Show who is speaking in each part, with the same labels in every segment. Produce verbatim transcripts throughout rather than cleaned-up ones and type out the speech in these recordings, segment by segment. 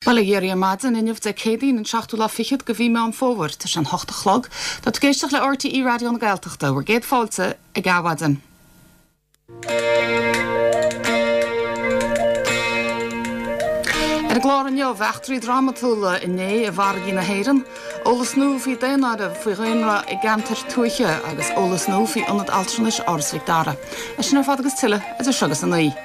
Speaker 1: Well géir maidin inmh de cédaín an seachtú lá fichiid go bhí me an fóhar tar an hochta chlog, dat géisteach le R T E radio an Gaeltachta, war géad fáilte a gahadan. Er a glár an jo bheachtarí dramatúla in né a bhar gí na héireann, ólas nó hí déanaada faoi réonra i gantar tuaiche agus ólas nó hí anad altranis áras Victára. A sin ar fad agus tuile a tar segus an naí.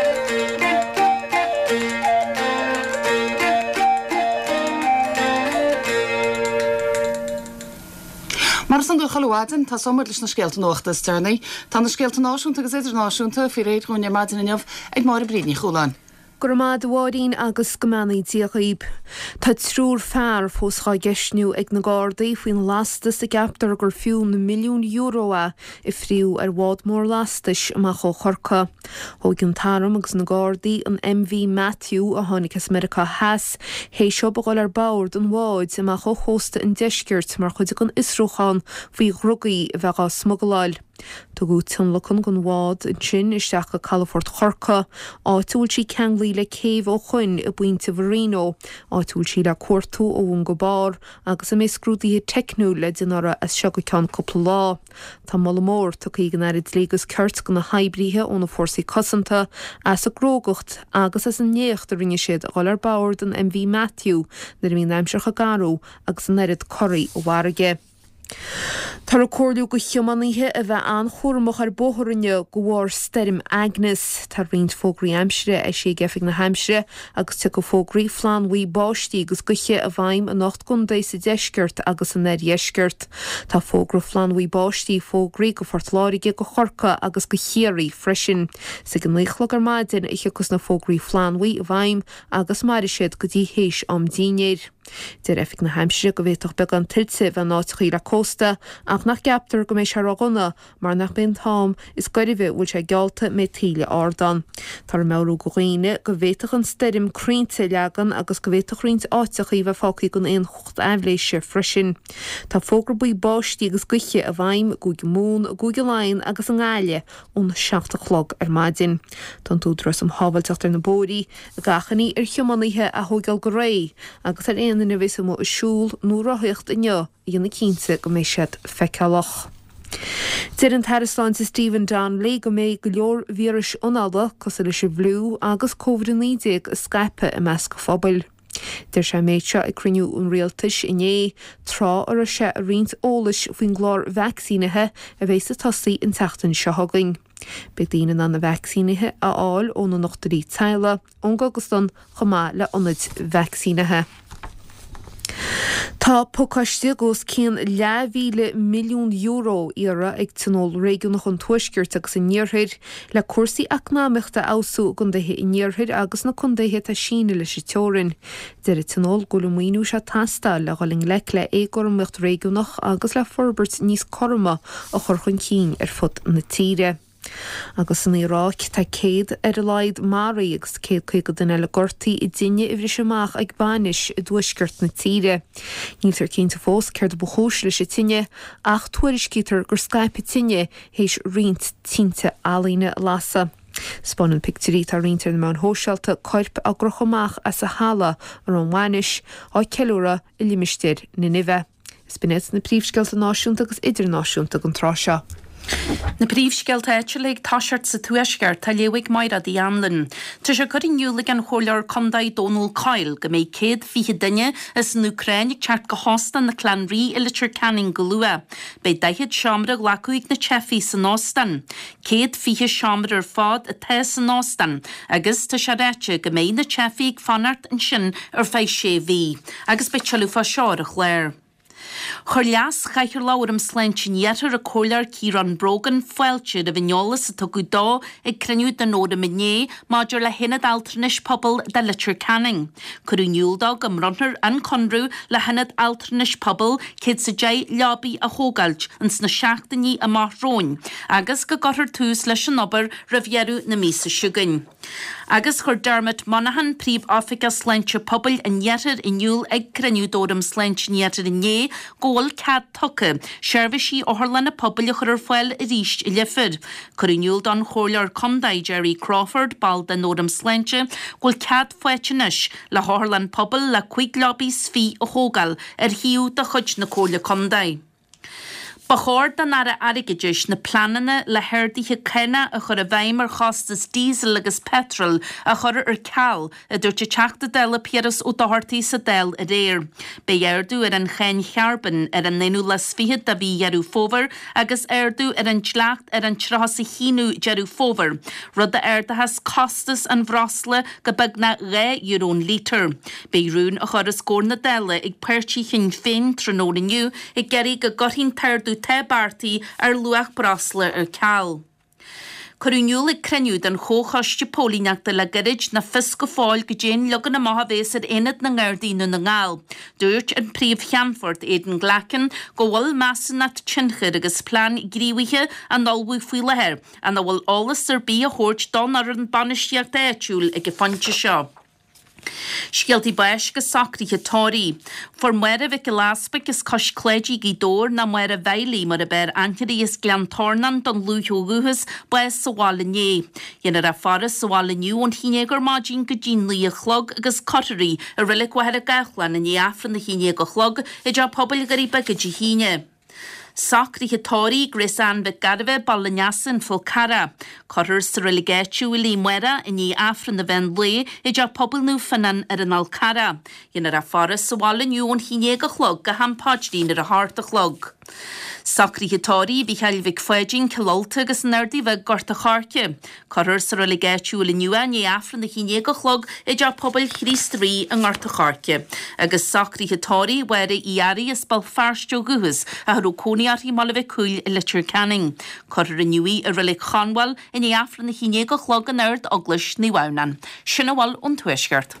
Speaker 1: Mar san go chalúáin tá somar leis na scéalta nóachtas tarnaí, tá na scéalta náisiúnta agus idirnáisiúnta fi réad chuin maidin inmh ag mar a brídní chúláin.
Speaker 2: Gurmad bhádaín agus gomannaí díochaíb. Tá trúr fearr fósá geisniú ag na Gardaí faoin lastas a gaptar gur fiú na milliún euro a i phríú ar bhád mór lastais amach ó chorca. Thógann taram agus na Gardaí an M V Matthew a tháinig America Haas hééis seo báil ar bord an bháid amach ó chósta an deisgirt mar chuide an Isróchan faoi rugaí a bheith á smogaláil. Tá go tunlachan gon bhád in sin isteach go Calafort chorca áitiúil sí ceanglí le céh ó chuin i buinte Verino, áitiúil sí le cuartú ó bhain go bar agus a miscrúdaithe technú le dinara as seo go ceann coppla lá. Tá mala mór tu í gan arid légus ceart go na haibrithe ó na fórsaí cosanta as a grógacht agus as an néocht a rinne siad gáil ar bord an M V Matthew na bhí naimseach a garú agus an erid choirí ó bharige. Tar a cordú go chiomanaithe a bheith an chórmach ar bóthrinne go bhhar sterim Agnes tar rint fógraí Hampshire a sé gefig na Hampshire agus tu go fógraí flanhuí báistí agus goche a bhaim a nacht gundéis sa deisgirt agus an neriesgirt. Tá fógra flanhuí báistí fógraí go fortláirige go chorca agus go chéirí freisin. Sa gan léichlog ar maidin ich agus na fógraí flanhuí a bhaim agus mar siad go dtí héis am dínéir. Deir efik na Hampshire go bhéitoch be an tiltse bheit náitií le cósta ach nach gaptar go mééis se ragona mar nach ben tám is goiribh bhfuil sé gealta mé tíle ardan. Tar meú go réine go bhéitoch an sterim crínte legan agus go bhéitoch rint áitiach bheith fácaí gon éon chocht eimléise freisin. Tá fógra buí báistí agus guiche a bhaim gúige mún a gúige lein agus an gáile ón seachta chlog ar maidin. Tá túdras am hábhailteachtar na bóí a gachaní ar chiomanaithe a thógeal go ré agus ar éana na bhís mó siúl nó rathíocht inne dhéana cínte go mé siad feicealach. Deir an Tarastáin sa Stephen Don lé go mé go leor víris onalda cos lei sé bhlú agus COVID nídéag a Skype i meas go fphobal. Deir sé méid seo i cruniú an rialtais inné trá ar a sé a rint ólais faoin glár vaccínathe a bhééis sa tosaí in teachtain se hagaing. Be daanaan an na vaccínathe a áil ó na nachtarí teile ón agus don chomá le ionid vaccínathe. Tá pócaiste gos cían leabhíle milliún euro ire ag tunol réigiúnach an tuaisgirt agus in níorthaid le cuasaí eacnáimeachta ausú gundaithe in níorthaid agus na chundaithe tá síne leis i teorann. Deir i tunol go muoinú se tasta le gáling le le éigormacht réigiúnach agus le forbert níos corma a chorchun cín ar fud na tíre. Agus in Iraq tá céad ar a leid marí agus céad chuig go duine le gortaí i dine i bhris amach ag banis i dúisgirt na tíre. Níl tar cinnta fós céir do bchós leis i tinne ach tuairiscítar gur Skype i tinne hééis rint tínte alíne lasa. Spánan picturí tar rintar na mán hósealta coirp a grochomach as a hála ar an bhainis á ceúra i limisteir na nimhe. Is binnet na príomhscealta náisiúnta agus idirnáisiúnta an tráseo.
Speaker 3: Na príomhscealta éitiúlaigh táseart sa tuaisceart tá léigh maira í anlan. Tá sé chuirniuúla an cholear condaid Donald Kyle go méid céad fiche duine is an Ucrain ag teart go hásta na clanrí Ilitir Canning go lua. Bei daichead seamra glacuigh na Chefi san Ástan. Céad fiche seamra ar fád a the san Ástan agus tá sé réite go méid na Chefi ag fanart an sin ar fé sé bhí agus be telufa seár a chléir. Chur leas chaichir láram sleintsin yetar a cólar Kieran Brogan foiilte a bhneolalas a tugu dá ag cruniú den nóda miné maidir le hinad altranis pobl de Ilitir Canning. Curú niúldag am runner an conrú le hinad altranis pobl céad sa dé leabaí a hógailt an sna seachtaní a marróin agus go gotar tús leis an obair rivieru na mísa siúgain. Agus chur Dermot Monaghan príomh Africa sleintse pobl an yetar in niúl ag cruniú dóram sleintsin yetar in né Góil cad tucha, seirbhísí óthair na pobl chur ar foiil i ríist i lefir. Curiniúil don chóirlear Condaid Jerry Crawford, bal den Nódam Slente, góil cad foiitinis le háirlan pobl le chuig lobby sfí o hógal ar hiú de chud na cóirle Condaid. Bachor dan ara arigidish na planana le herdíthe cena a chur a bhaimar chostas diesel agus petrol a chur ar cal a dúirte teachta del a pieras ó dohartaí sa del a réir. Be erdú ar an chen chearban ar an nenú las fihe da bhí jarú fóver agus erdú ar an tlacht ar an trahasa hínú jarú fóver. Rud a erda has costas an vrosle go bagna ré eurón lítar. Be rún a chur a scór na dele ag pertí chin féin trónóniu ag geri go gothín terdú te bartí ar luach brasle ar cal. Curuniúil ag creniúd an chóchaiste pólíneachta le garid na fis go fáil go dén legan na maha bhés ar inad na ngairdínu na ngáil. Dúirt an príomh cheanfort éan glacin go bhfuil measa na tsinchir agus plán gríomhaithe an nolbú faoi lethir an na bhfuil álas ar bí a thuirt don ar an banisteocht éitiúil ag go fante seo. Scialtí bais go sacríthe tóirí. For muire bheith go láspa gus cos cléidí gí dór na muire bhailí mar a beir ancharí is gleantornan don lúthóguhas bais sa bhála né. Dhéanaar a faras sa bhála nniu an híine gur mádín go dín lí a chlog agus cotarí a riile gwair a gachlan na neafran na híine go chlog i d pobl garí bagad i híine. Sacríthe tóirí Grisan be garve ballanyasin fol cara. Cotter sa relegéitiú i lí muera i ní afran na bhein lé i d pobl nú fanan ar an alcara. Dhéanaar a faras sa bhála nniu an híine go chlog go hampáidín ar a hart a chlog. Sacríthe tóirí bhí cheilmhíh foiidín cilolta agus nerdaí bheith gorta charce. Cotter sa relegéitiú i nua ní afran na híine go chlog i d pobl chrístrí an gorta charce. Agus sacríthe tóirí weire iari is bal farsteo guhus a hrú cóniartí mala bheith cúil i litir canning. Cotter a nuí a rilig chanwal in í afran na híine go chlog an nerd oglis ní wawnan. Sinna wal an tuisgart.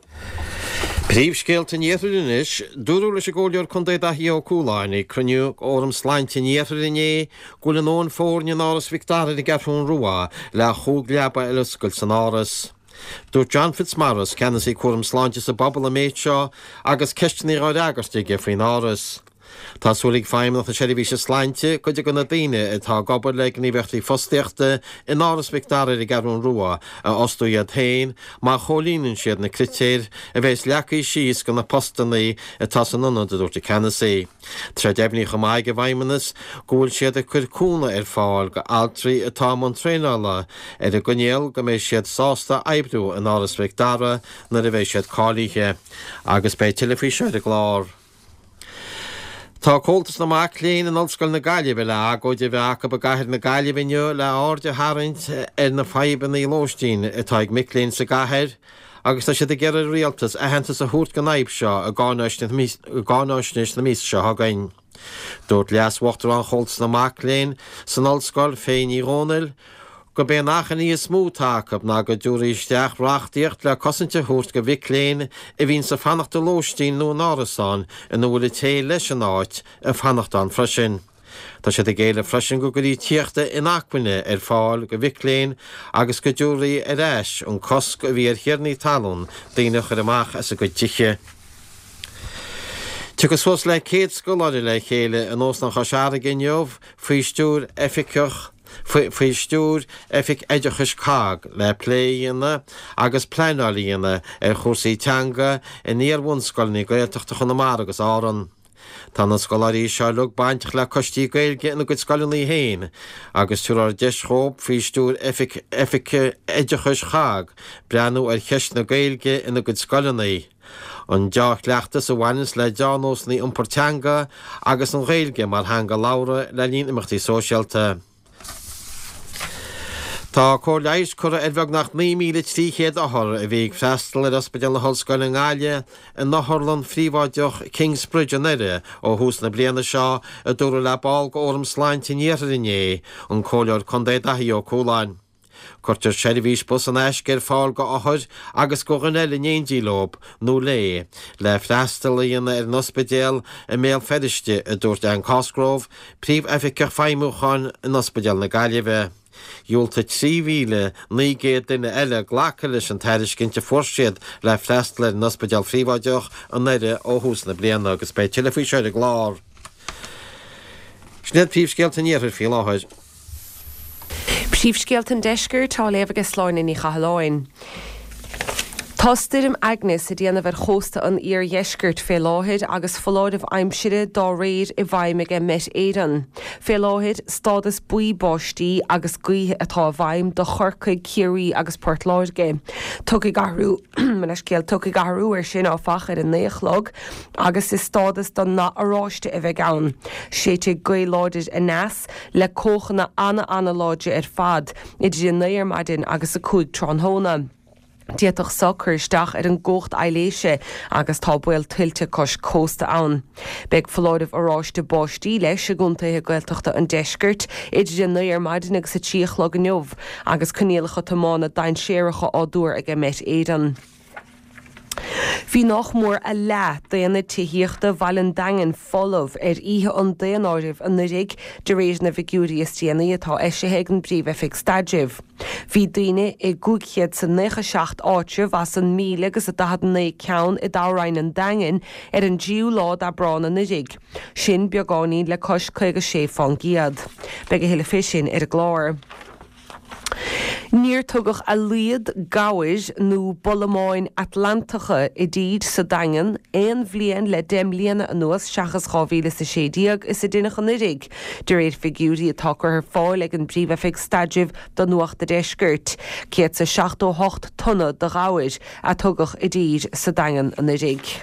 Speaker 4: Príomhscéalta níothúis, dúrú leis a ggóileoir Condaid Daithí ó Cúláin ag cruniú órm sláinte níothúine gúil an ón fórne náras Victoria i garthún ruá le chúgleaba iliscail san áras. Dúirt John Fitzmaurice ceannas í cuairm sláinte sa bobbal a méid seo agus ceistení ráid agastí go faoin áras. Tásúlaigh feim nach a seirbhí se sláinte go de go na daine atá gobal le ní bheachtaí fosteachta in áras Victoria i garún ruá a osúiad tain má cholíonn siad na critéir a bheits leacaí síos go na postannaí atá san nunad a dúirta ceannasaí. Tre debhní go maith go bhaimimenas gúil siad a chur cúna ar fáil go altraí atá man tréála ar a gnéal go méid siad sásta ebrú in áras Victoria na a bheith siad cálíthe agus bé tilefíseid a glár. Tá cóltas na mac léin an olscoil na Gaillimhe le agóide bheith aca ba gaithead na Gaillimhe le áde hairint ar na feiban í Lóistín atá ag micléin sa gaithead agus tá siad a geireadh rialtas a hentas a thuairt go naibh seo a gánáisnis na míos seo hagainn. Dúirt leasmhachttar an choltas na mac léin san olscoil féin í Rónal go bé nachan í smútácab ná go dúiríisteach reachtaíocht le cosanta thuairt go bhic léin a bhín sa fannachta Lóistín nó nárasán in bhfuil té leis an áit a fannachta an freisin. Tá sé a géile freisin go gurí tíochta in achcuine ar fáil go bhic léin agus go dúirí ar éis an cos go bhí ar thiarnaí talún daoine chur amach as a go tiche. Tu go sos le céad scoláide le chéile an os na chaseara giniuh faoi stúr efficioch Fui stúr efik eidirchus cág le pléíanana agus pleinaíanana ar chósaí teanga in níorhúnscoilní gailteachta chun mar agus áran. Tá na scoláirí seo lug baintach le costí gailge na go scoilnaí héin, agus túrar deisróp fui stúr efik eidirchus chág breanú ar cheist na gailge ina go scoilnaí. An deach leachtas a bhhainnis le deanós ní umporteanga agus an gailge mar hanga lára le líon imachtaí sóisialta. Tá cór leis chur a bheag nach ní míle tríchéad áthir a bhíh freistal ar ospidéal na hallscoil an Gáile in nachthorlan phríomháideach Kingsbridge an Éire ó hús na bliana seo a dúra le báil go orm sláinte níothúine an cóileoir Condaid Daithí ó Cúláin. Cuirtear seirbhís bus an eiscéir fáil go áthir agus go gannéile néondí lob nó lé le freistalíonna ar an ospidéal i méal feidiriste a dúirt an Cosgrove príomh efficach feimúchan in ospidéal na Gaillimhe. Dúilta trí mhíle ní géad duine eile ghlacha leis an teiriscinnte forsiad le freistal ar an ospidéal phríomháideach an Éire ó hús na bliana agus bé tilefíseid a glár. Snet príomhscéalta níothar fí láthid.
Speaker 5: Príomhscéalta deisceir tá léamh agus sláin in í chathláin. Tástirim Agnes a déanamh ar chósta an ír dheiscirt fé láthid agus foláidh aimsire dá réir i bhaimige met éan. Fé láthid stádas buí báistí agus gaothe atá bhaim do chorcaig Ciarí agus Port Láidge. Tugad garú manas céal tugad garú ar sin á fachar in néochlog agus is stádas don na aráiste a bheith ann. Séite gaoláidir a neas le cóchanna anna anna láide ar fad idir an néir maidin agus a cúig Tránhóna. Diaach soccer isteach ar an ggócht eiléise agus tá buil tuilte cos cósta ann. Beg foláidh aráiste báistí leis a gúntaithe gailteachta an deiscirt idir an nuir maidin agus sa tíochlog an neomh agus conéalacha tamána dain séirecha á dúr ag met éan. Bhí nach mór a le déana tííochta bhailin dagan folamh ar ihe an déanáirih an nurig de rééis na bhigúí istíanaí atá eisithe an bríomhefic stadibh. Bhí daine i gúchiad san necha seacht áitir was an míle agus a dahad na ceann i dáráin an dagan ar an díú lád a brán an nurig. Sin beagáí le cos chuige sé fan giad. Beg a héile fisin ar a gláir. Níor tugach a liad gáis nó bolamáin Atlantacha i díd sa dagan éon bhliain le dem líana an nuas seachas chábhíle sa sédíag is a duine an nurig. De réad figúí atá ar fáil ag an bríomhefic stadibh don nuachta deiscirt. Céad sa seacht ó hocht tunna de gáis a tugach i díd sa dagan an nurig.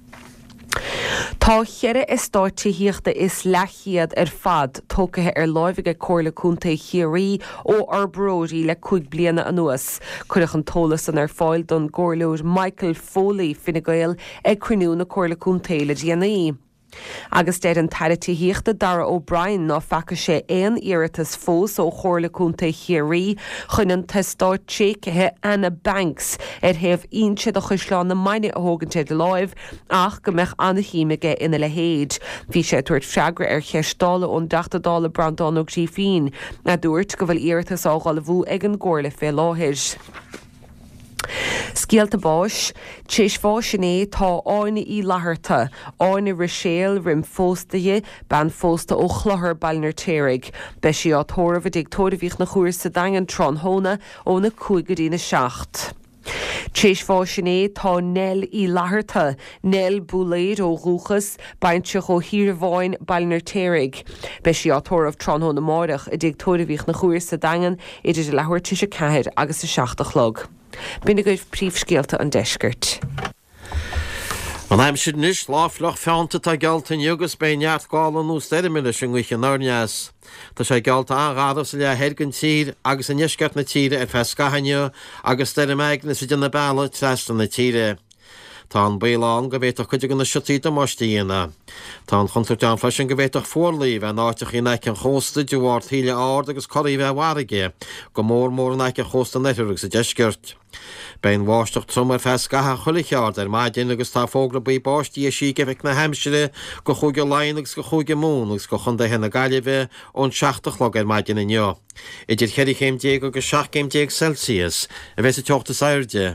Speaker 5: Tá cheire is stáitííochta is lechiad ar fad tócathe ar láimhige cóirla cúnta Chiarí ó arbróí le chuig bliana an nuas. Cuireach an tólas an ar fáil don gcomhleúir Michael Foley Fine Gael ag cruinniú na cóirla cúnta le D N A. Agus déir an tairítííochta Dara O'Brien ná fecha sé éon iiritas fós ó chóirla cúnta Chiarí chun an testáid tsécathe Anna Banks ar thaobh onse do chuisleán na maine a thógann de láimh ach go mbeadh anna híimiige ina le héad. Bhí sé tuairt freagra ar cheistála ón deachtadála brandán ó grí fin a dúirt go bhfuil iiritas ágáil bhú ag an gcóirla fé láthir. Scialta báis, téis fásin é tá áine í látharta, áine riséal rim fóstaige ban fósta ó chluthar bailnar téirigh. Be sí á tóramh ag tóirmhíoch na chuair sa dagan Tránhóna ó na cúigadína seacht. Téis fásin é tá nel í látharta, nel búléid ó rúchas baintseach ó híormháin bailnar téirigh. Be sí á tóramh Tránhóna máireach a ag tóirmhíoch na chuair sa dagan idir de leabhar tuise ceithir agus sa seachtachlog. Bína goibh príomhscéalta an deiscirt.
Speaker 4: An aim siad níos láflach feanta tá gealta agus bé neart gála nó steidirmile sin ghuiche náneas. Tá sé gealta anrádah sa le heirgann tír agus a neisceart na tíre ar fescahanne agus steidirmeid na sa dina bailla tresta na tíre. Tá an béán go bhéach chuide gan na sitíí do máistííana. Tá an chuntarteán freisin go bhéach fórlaíh an áiteach í neic an chósta dúhhar thíile ád agus choí bheith warige, go mór mór neic an chósta neithúach sa deiscirt. Bein bháisteach trumar fescatha chulicheard ar maidin agus tá fógra buí báistí a sí geheic na heimsire go chuige láin agus go chuige mún agus go chunda hena gaiileh ón seachtachlog ar maidin inneo. Idir cheidir chéim déag agus seach céim déag Celsius a bheits a teachta sairde.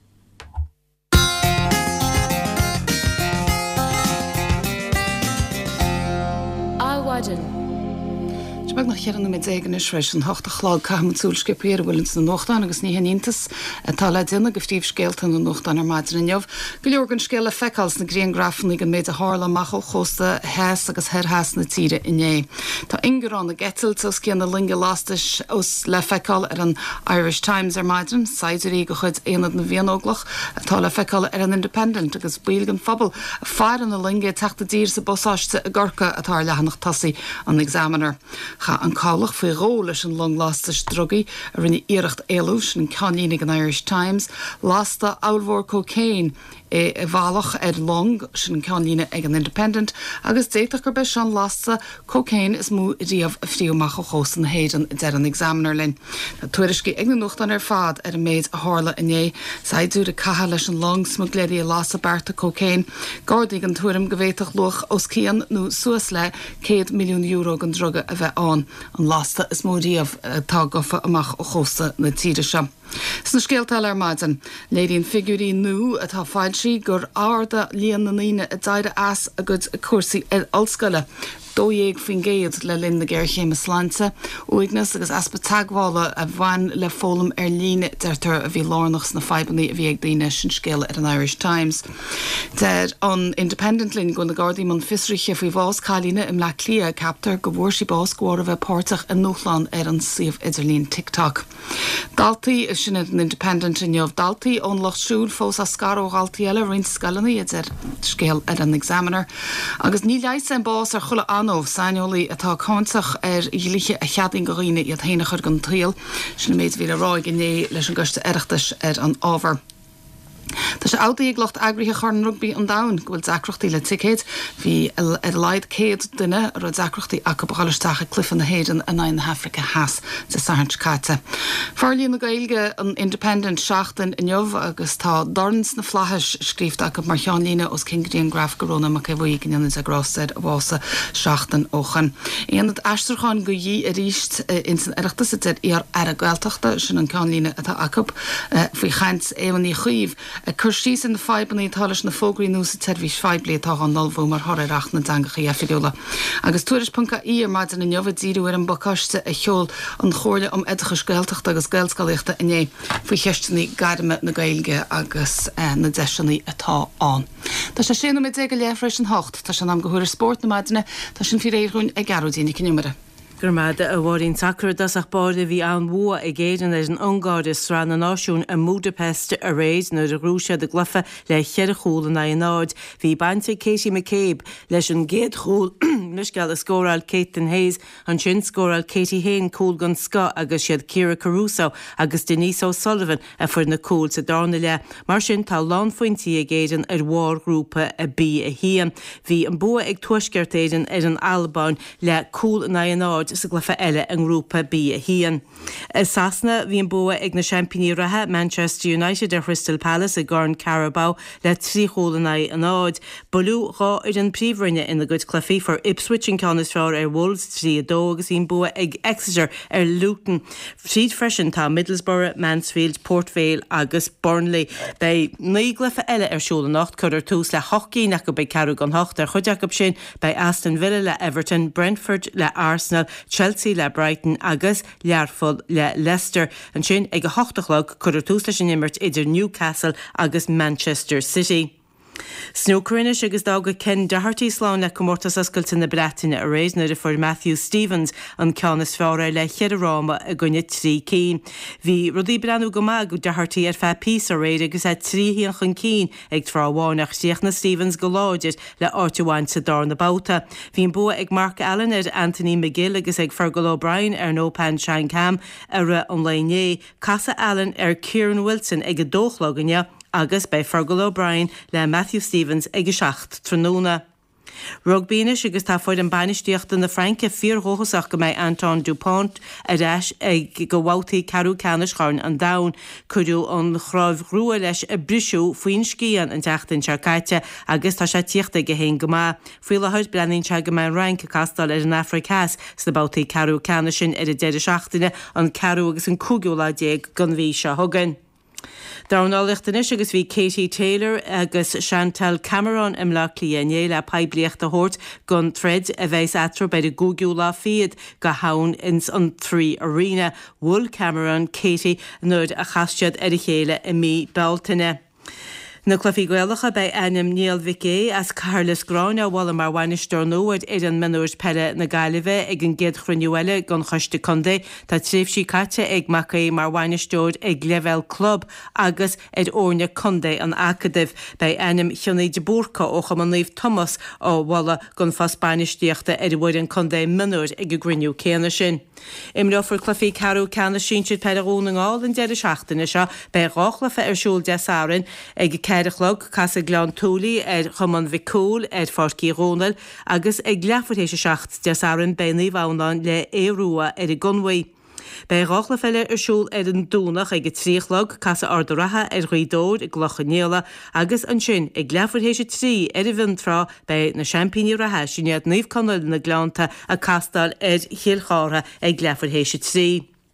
Speaker 1: Beg nach chearan mé éigen is rééis an hocht a chlád caiim súlskipéir bhfuiln na nochtán agus ní heníntas tá le duna go ftíomhscéalta na nochtán ar maidir inneomh. Go leorgann scéile feicáils na Griangraffan ag an méid a hála machil chósta heas agus heas na tíre inné. Tá ingurrán na getalt os cían na linge lástais os le feicáil ar an Irish Times ar maidrin, Saidirí go chud éad na bhíonóglach tá le feicáil ar an Independent agus bígan fabal a fear an na linge teachta dír sa bosáiste a gorca atá lehanach tasaí an examiner. Cha an cálach faoi ró leis an long lástas drogaí a rinne iirecht éilúis an canínig an Irish Times, lásta áilmhór cocaine é a bhálach ar long sin caníine ag an Independent, agus déiteach gur beis an lásta cocaine is mú riamh a phríomach ó chósan na héidan de an examiner linn. Na tuairiscí ag na nuachtan ar fad ar a méid a hála inné, saidú a caithe leis an long smugléirí a lásta barta cocaine, gádaigh an tuairim go bhhéiteach luach os cían nó suas le céad milliún euro an droga a bheith an. An lásta is mó riamh tá gofa amach ó chósta na tíre se. Sna scéalta ar maidin, léiríonn figurí nu atá fáilsí gur áda líon na líine a daire as a go cuasaí ar alscoile. dóhéag fin géad le linn na ggéir chéime slánta uignas agus aspa taghála a bhain le fólam ar líne deirtar a bhí lánachs na febannaí a bhí ag daine sin scéile ar an Irish Times. Der an Independent linn go na Gardaí man fisriche faoi bhás cálíne im le clia captar go bhór si bás gcóir a bheith pártach in Nóchlan ar an siomh idirlín TikTok. Daltaí is sin an Independent in neomh daltaí ón lochsúl fós a scaró galtaí eile rint scalaní idir scéal ar an Examiner. Agus ní leis an bás ar chula anóh sainolaí atá cáintach ar dhíliche a cheadín go riine iad héine chur gan tríal sin méid bhí a ráig inné leis an goiste aireachtas ar an ábhar. Tá sé ádaí ag locht agrithe chuan rugby an dain go bhfuil dacrochtaí le ticéid hí ar leid céad duine ar a dacrochtaí a go bhalisteach a clifan na héan a nain Africa has sa Sarnt Caite. Farlíon na gailge an Independent seachtain in jobh agus tá dorns na flahais scríft a go mar cheanlíne os Kingdíon Graf Corona mac bhí gin is a grásteid a bhása seachtain óchan. Éanad eisteáin go dhí a ríist in san aireachtas ar ar a gailteachta sin an ceanlíne atá acab faoi chaint éhaní chuomh a chuirsí in na febannaí talis na fógraí núsa tervís feblií tá an nolbú mar thoraach na dangacha efidiola. Agus tuairis punca í ar maidin in jobh díú ar an bocaiste a cheol an chóirle om edachas gailteachta agus gailscalaíochta inné faoi cheistení gaiime na gailge agus na deisinaí atá an. Tá sé sin mé ag go léfreis an hocht, tá sin am gohuiir sport na maidine tá sin fi réún ag garúdíine cinimara.
Speaker 6: Gurmada a bhhaín sacr dasach báda bhí an bhua a géan leis an angádas ran na náisiún a Budapest a réid nó a grúise de glufa le chead a chúla na náid. Bhí bainte Katie McCabe leis an géad chúl nuisceal a scóráil Caitlin Hayes an sin scóráil Katie Hain cúl gan sca agus siad Ciara Caruso agus Denise O'Sullivan a fuair na cúl sa dána le. Mar sin tá lán fointí a géan ar mhór grúpa a bí a hían. Bhí an bua ag tuaisceart éidir ar an Albán le cúl na náid sa glufa eile an grúpa bí a hían. Is sasna bhí an bua ag na Championí ratha Manchester United ar Crystal Palace a Gorn Carabao le trí chólanna an áid. Bolú rá ar an príomhrinne in the good clufií for Ipswich in Canas Fráir ar Wolves trí a dó agus ín bua ag Exeter ar Luton. Tríd freisin tá Middlesbrough, Mansfield, Port Vale agus Burnley. Bei ní glufa eile ar siúla nacht chur ar tús le hocí nach go bei carú gan hocht ar chuideach sin bei Aston Villa le Everton, Brentford le Arsenal, Chelsea le Brighton agus Learfol le Leicester. An sin ag a hochtachlog chur ar tús leis an immert idir Newcastle agus Manchester City. Snookerin agus dága Ken Doherty slán le comórtas ascailta na Breataine a rééis na for Matthew Stevens an Canas Fráir le cheadáma a gunne trí cín. Bhí rudí breanú go má go Doherty ar fe pí a réid agus é tríhíon chun cín ag tráháinach síoch na Stevens go láidir le áitiúhain sa dar na báta. Bhín bua ag Mark Allen ar Anthony McGill agus ag Fergal O'Brien ar Nópan Shine Cam ar an léné, Casa Allen ar Kieran Wilson ag a dóchlaganne agus bei Fergal O'Brien le Matthew Stevens ag a seacht tróna. Rugbíine agus tá foiid an bainisteocht na Franke fíorthóchasach go méid Anton Dupont a reis ag go bhhailtaí carú canis cháin an dain chuú an chráibh rua leis a brisú faoin scían an teachtain searcaite agus tá sé tíochta go hén go má. Fuil le thuid breanaín se go mé rank a castal ar an Africas sa bhhailtaí carú canis sin ar a deidir seachtaine an carú agus an cúgiúla déag gan bhí se thugan. Darnálichtanis agus bhí Katie Taylor agus Chantal Cameron im le líané le pebliacht a hort gon thread a bheits atro bei de Google fiad go haun ins an trí arena. Wool Cameron, Katie nud a chastead ar a chéile i mí Beltaine. Na clufií gwealacha bei Anim Neil Vicky as Carlos Grán a bhla mar bhainisteir nóid ar an menúirs pere na gaiileh ag an géad chruinneile gan choiste condé tá tréimhsí caite ag macaí mar bhainisteir ag level club agus ar óne condé an acadih bei Anim Chionna de Búrca ó Chamanníomh Thomas ó bhla gan fas bainisteachta ar bhfuir an condé menúir ag go grinniú céanna sin. Imre for clufií carú ceanna sin siad peúna ngáil an deidir seachtainna seo bei ráchlafa ar siúl de Sarin ag Ceirichlog cas a gleán túlaí ar chuman bhicúil ar forcí Rónal agus ag leafurtééis seacht de Sarin benaí bhánán le éúa ar i gunhaí. Bei ráchla feile ar siúl ar an dúnach ag tríchlog cas a ardaratha ar chuidóir i gglochannéala agus an sin ag leafurtééis trí ar i bhintrá bei na Championí ratha sinad níomh conil na gleánta a castal ar chiilchára ag leafurtééis trí.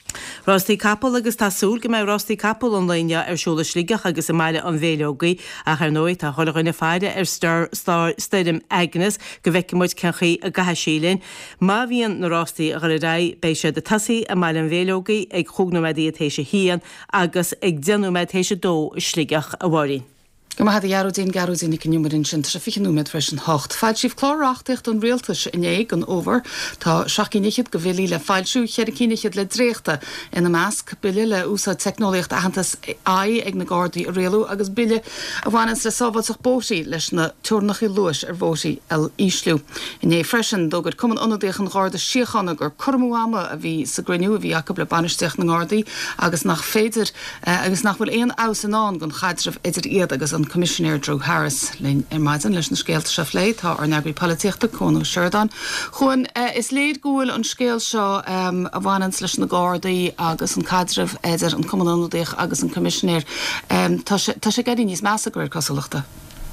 Speaker 6: Rostí Capel agus tásúl go mé Rostí Capel an líine ar siúla slíigech agus i meile an bhéleogaí a chu nóid a chola feide ar Stadium Agnes go bheice muid cechaí a gathe sílinn. Má bhíon na Rostí a chu rá béise de tasaí a meile an bhéleogaí ag chugnúméí téise hían agus ag denúméid téise dó slíigech a bhhaí.
Speaker 1: Go had jarúdín garúdín ik nummerin sin tre fiú met fresin hocht. Feil sif chláráchticht an réaltas in éig an over tá seaachcínichiid go bhilí le feilsú cheircínichiid le dréachta ina measc bille le úsá technoliacht ahantas ai ag na gádaí a réalú agus bille a bhhanas le sábhaach bótaí leis na túnach i luis ar bótaí el íslú. In é freisin dogad cuman anadéach an gáda siochanna gur chumháama a bhí sa griniú a bhí Jacob le banisteach na gádaí agus nach féidir agus nach bhfuil éon aus an an gon chaidirh idir iad agus an Commissioner Drew Harris linn ar maidin leis na scéalta se lé tá ar neagraí políochta Conú Sheridan. Chuan is léad gúil an scéal seo a bhhainans leis na gádaí agus an cadrih idir an cumanúdaich agus an Commissioner tá sé gaií níos measca ar cosachta.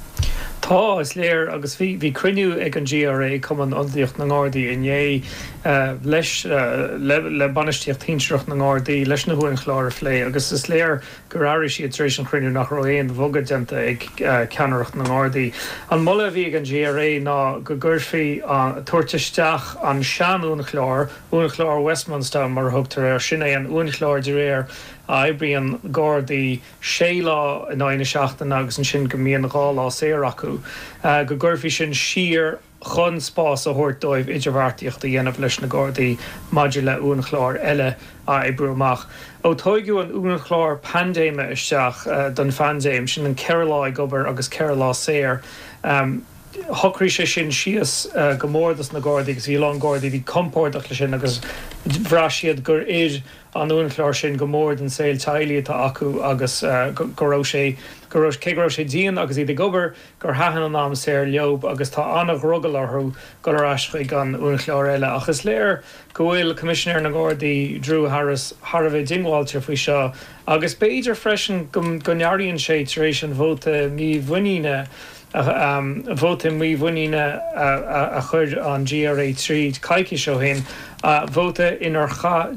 Speaker 7: Tá is léir agus bhí bhí cruniú ag an G R A cum an andaíocht na gádaí inné leis le banisteocht tínsreacht na gádaí leis na bhuain chláir lé agus is léir gur airí siad éis an cruniú nach roion bhogad denta ag ceannacht na gádaí. An molla bhí ag an G R A ná go gurfií an tuairteisteach an seanún chláir úna chláir Westminster mar thugtar ar sin é an úna chláir de réir a bríon gádaí sé lá in áine seachtain agus an sin go mííon gá lá séar acu. Uh, go gurfi sin siar chun spás a thuirtóibh idirhhartíocht a dhéanamh leis na gádaí maidir le úna chláir eile a ibrúach. Ó tóigiú an úna chláir pandéime isteach uh, don fandéim sin an Ceirlá gobar agus Ceirlá séir. Um, Hochrí sé sin sias uh, go mórdas na gádaí agus bhí an gádaí bhí compórtach le sin agus bhrá siad gur iad an úna chláir sin go mór den saoil tailí tá acu agus uh, goró sé céró sé díon agus iad gobar gur hahan an am séir leob agus tá annach rugal arthú go ascha gan úna chláir eile agus léir go bhfuil Commissioner na gádaí Drew Harris Harvey Dingwalter faoi seo agus beidir freisin go nearíonn sé éis an bhóta mí bhuiine Um, bhóta mí bhuiine a chur an G R A tríd caiici seo hin bhóta inar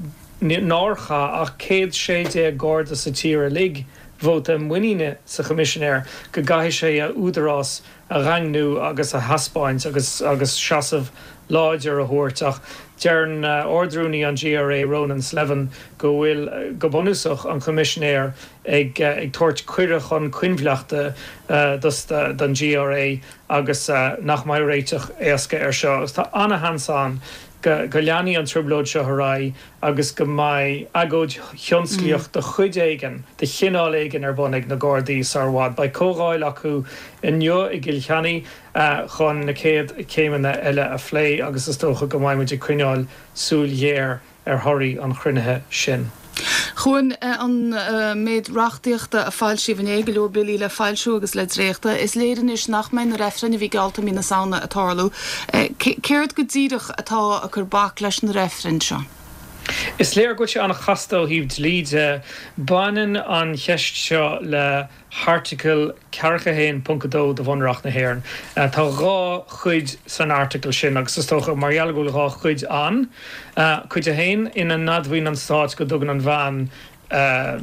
Speaker 7: nácha ach céad sé é gáda sa tíre lig bhóta muine sa Commissioner go gaiith sé a údarrás a rangnú agus a haspáint agus agus seasamh láidir a thuirteach. Dearn uh, ordrúní an G R A Ronan Slevin go bhfuil uh, go bonúsach an Commissioner ag, uh, ag tuairt cuireach an cuinbhleachta uh, uh, don G R A agus uh, nach mai réiteach éasca ar seo. Tá anna hansan go, go leanaí an trúblóid seo thrá agus go mai agóid thionsclíocht de chuid éigen, de chinál éigen ar bunig na gádaí sarwad. Ba cógáil acu inneo i gilcheannaí uh, chun na céad céimeanna eile a phlé agus is tócha go maiimiid i cuineáil súlhéir ar thoirí an chrunnithe sin.
Speaker 1: Chuan an méid rachtíochta a fáilsí van éigeú bilí le fáilsú agus le dréachta is léidir is nach mein refrin bhí galta mína saona atáú. Céird go ddíireach atá a chur bach leis na refrin seo.
Speaker 7: Is léir go se an chastal híb líide banan an cheist seo le article cearchahéin puncadó do bhanreacht na héirn. Uh, tá rá chuid san article sin agus is tócha marial go rá chuid an. Uh, chuid a héin ina nadmhaoin an stáit go dugan an bhean uh,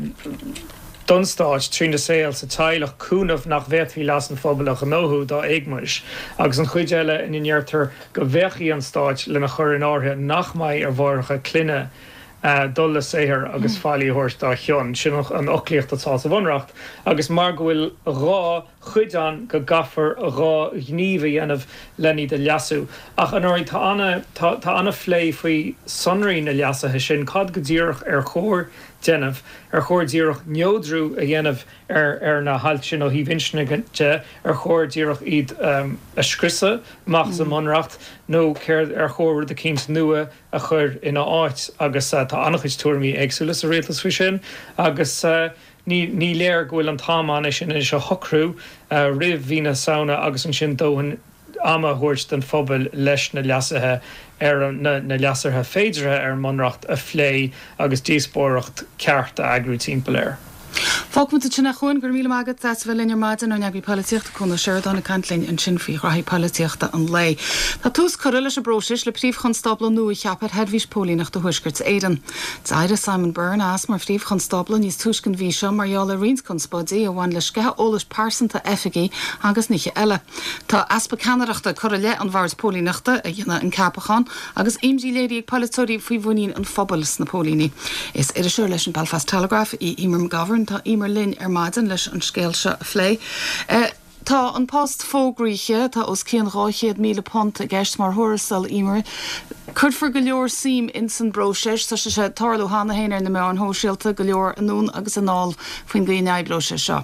Speaker 7: Dunstáid trí na saoil sa tailech cúnamh nach bheithhí las an fóbalach an nóthú dá éagmuis. Agus an chuid eile in inheartar go bheithí an stáit lena chur in áthe nach mai ar bharcha cluine uh, dul le séhir agus mm. fáilí thuirt dá cheann sin an ochlíocht atá sa bhanreacht. Agus mar go bhfuil rá chuid an go gafar rá gníomh dhéanamh lení de leasú. Ach an áid tá anna tá anna phlé faoi sonraí na leasathe sin cad go ddíoch ar chóir déanamh ar chóir díoch neodrú a dhéanamh ar ar na halt sin ó hí vinsneigente ar chóir díoch iad um, a scrisa mach sa mionreacht nó céir ar chóir de cíns nua a chur ina áit agus uh, tá annachid tuairmí agsúlas a réaltas fao sin agus uh, ní, ní léir gohfuil an támána sin is a hocrú uh, rih hína saona agus an sin dóhan ama thuirt den phobal leis na leasathe ar na, na leasartha féidirethe ar monracht a phlé agus díospóireacht cearta agrú timpeall air.
Speaker 1: Fágmanta sinna chuin gur míle agad bhfuil inar maidin ar neagbí políochta chuna seir donna cantlín an sin fao rathí políochta an lei. Tá tús chorile a brosis le príomh chun nu cheapar headhís pólínach do thuisgurt éan. Táire Simon Byrne as mar príomh chun stabla níos tuiscin bhí seo marheála rins chun spodí a bhain le scethe ólas pásanta effigií agus níe eile. Tá aspa canarachta chorile an bhars pólínachta a dhéanana an capachán agus imdí léirí ag polúirí faoi bhhaín an fphobals na pólíní. Is idir seir leis an Belfast Telegraph í Emer McGovern tá Emer Lynn ar maidin leis an scéalse phlé. Tá an post fógríe tá os cían ráchéad míle pont a gceist mar thurasal Emer. Curfur go leor sim in san brosis tá se sé tarlú hána héin ar na mé an hóisialta go leor anún agus an ál faoin gcuoine brose seo.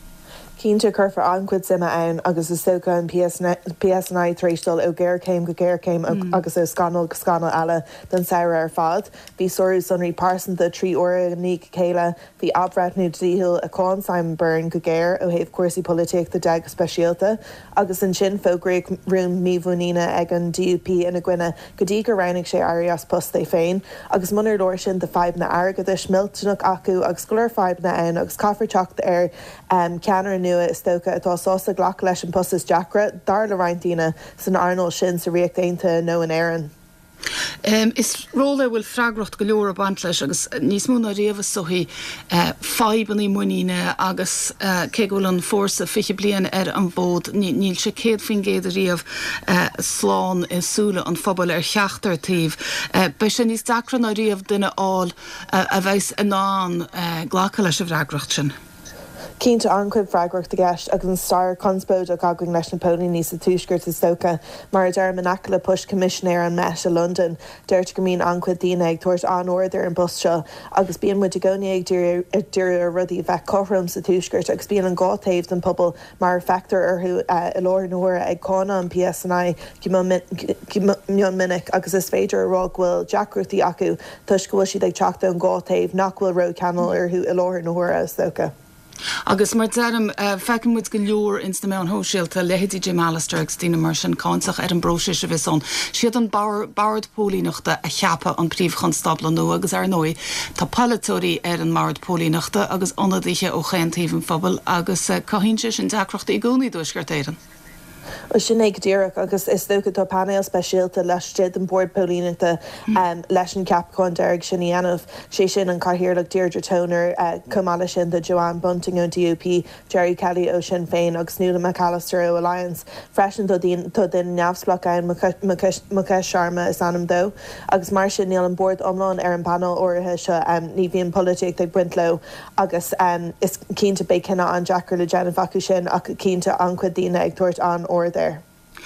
Speaker 8: Cínte chufa ancuid sima ann agus is soca an P S N I tréistal ó ggéir céim go ggéir céim agus ó scanal go scanal eile den saoire ar fad. Bhí soirú sunraí pásanta trí uair ní chéile bhí abhreitnú díhil a cáin Simon Byrne go ggéir ó héobh cuasaí politic de deag speisialta agus an sin fógraigh rún míomhúnína ag an D U P ina gcuine go dtí go rannig sé airí as post é féin agus munar leir sin de feib na airgad is miltanach acu agus scoir feib na ann agus cafarteach ar um, ceanar nua is tóca atá sása ghlach leis an postas Jackra dar le reintína san Arnold sin sa riacht aonta nó an éan.
Speaker 1: Um, is róla bhfuil freigracht go leor a bant leis agus níos múna riamh sohí uh, faiban í muíine agus uh, céhfuil an fórsa fiche blian ar an bód níl se céad fin géad a riamh uh, sláán isúla an phobal ar cheachtartíh. Uh, Bei sin níos dacran a riamh duine áil uh, a bheits an ná uh, ghlacha leis a bhreagracht sin.
Speaker 8: Cínta ancuid freigracht a gceist agus an star conspóid a gagoing leis na pólaí níos a túisgurt is tóca mar a deir manach le push commissionéir an meis a London dúirt go mín ancuid daoine ag tuairt an-order an bus seo agus bíon muid a gcónaí ag dúir a rudí bheith chothrom sa túisgurt agus bíon an gátaobh den pobl mar feictar arthú i leir nóra ag cána an P S N I mion minic agus is féidir ará bhfuil deacrútaí acu tuis go bhfuil siad ag teachta an gátaobh nach bhfuil ro canal arthú i leir nóra is tóca.
Speaker 1: Agus mar dearm uh, fecin muid go leor ins na mé an hóisialta lehétí Jim Alistair agus tína mar sin cáintach ar an brosis a bhíson. Siad an bard pólínachta a cheappa an príomh chun stabla nó agus ar nói tá palatóí ar an mard pólínachta agus onadíthe ó chéantaobh an phobal agus uh, caithínse sin deacrochta i gcónaí dúisgurt éan.
Speaker 8: O sin ag ddíireach agus is tócha tá panel speisialta leis siad an board pólínachta um, leis an capcón deirg sin anmh sé sin an caihirirlach Deirdre Toner uh, cumála sin de Joanne Bunting ó D U P, Jerry Kelly ó Sinn Féin agus Nuala McAllister ó Alliance. Freisin do den neamhsplach an Mukesh Sharma is anam dó agus mar sin níl an board omláin ar an panel orthe seo um, ní bhíon politic ag buintló agus um, is cínta bé cinna an Jackar le Jenna facu sin ach cínta ancuid daoine ag tuairt an or there.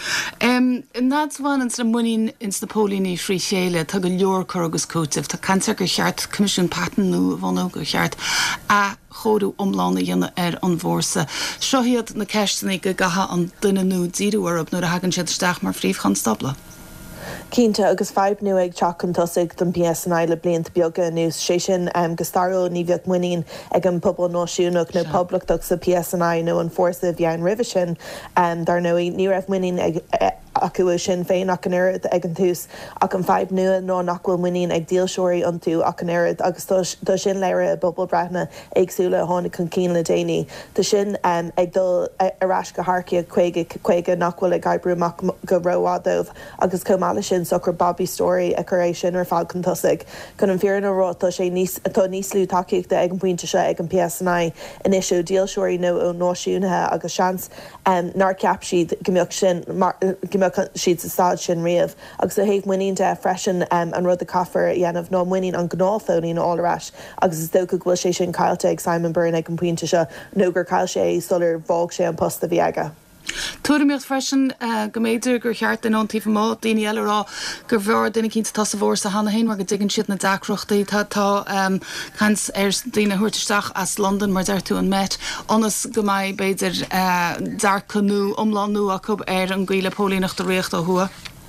Speaker 1: Um, Nádsháin ins na muín ins na pólíní frí chéile tá go leor chu agus cótah Tá cancer go cheart comisiún patanú bhhanú go cheart a chóú omlána dhéanana ar an bhórsa. Seohiad na ceistena go gatha an duine nó díú arab nuair a hagann siad isteach mar phríomhchan stabla.
Speaker 8: Cínta agus feib nu ag teachchan tosaigh don P S N I le blianta beaga nús sé sin um, go starú ní bheoh muín ag an pobl náisiúnach nó poblachach sa P S N I nó an fórsa bhean rihi sin um, dar nó ní raibh muín ag acu sin féin ach an airad ag an tús ach an feib nua nó nachhfuil muín ag díalseoirí an tú ach an airad agus do sin leire a bobbal brethna agsúla a tháinig chun cín le déine. Tá sin um, ag dul arás go harciad chuige chuige nachhfuil ag gaibbrúach go roádómh agus comála sin sochar Bobby Story a choéis sin ar fágan tosaigh. Chun an fearan ará tá sé níos atá níos lú takeíocht de ag an pointe se ag an P S N I in isisiú díalseoirí nó ó náisiúnathe agus seans um, nar ceap siad gombeoch sin siad sa stád sin riamh agus a héh muín de freisin um, an rud a caafar dhéanamh nó muín an gnáfóí nó áráis agus is dócha bhfuil sé sin caiilte ag Simon Byrne ag an pointe se nó gur cail sé sulir bhág sé an posta bhí aige.
Speaker 1: Tuairimíocht freisin uh, go méidir gur cheart in antíh má daoine eile rá gur bhar duine cinnta tas a bhór sa hana héin mar go dtigann siad na dacrochtaí tá tá um, cans ar daoine thuirteteach as London mar deir tú an met onas go mbeidh beidir uh, dar conú omláú a cub ar an gcuile pólínacht a réocht ó thua.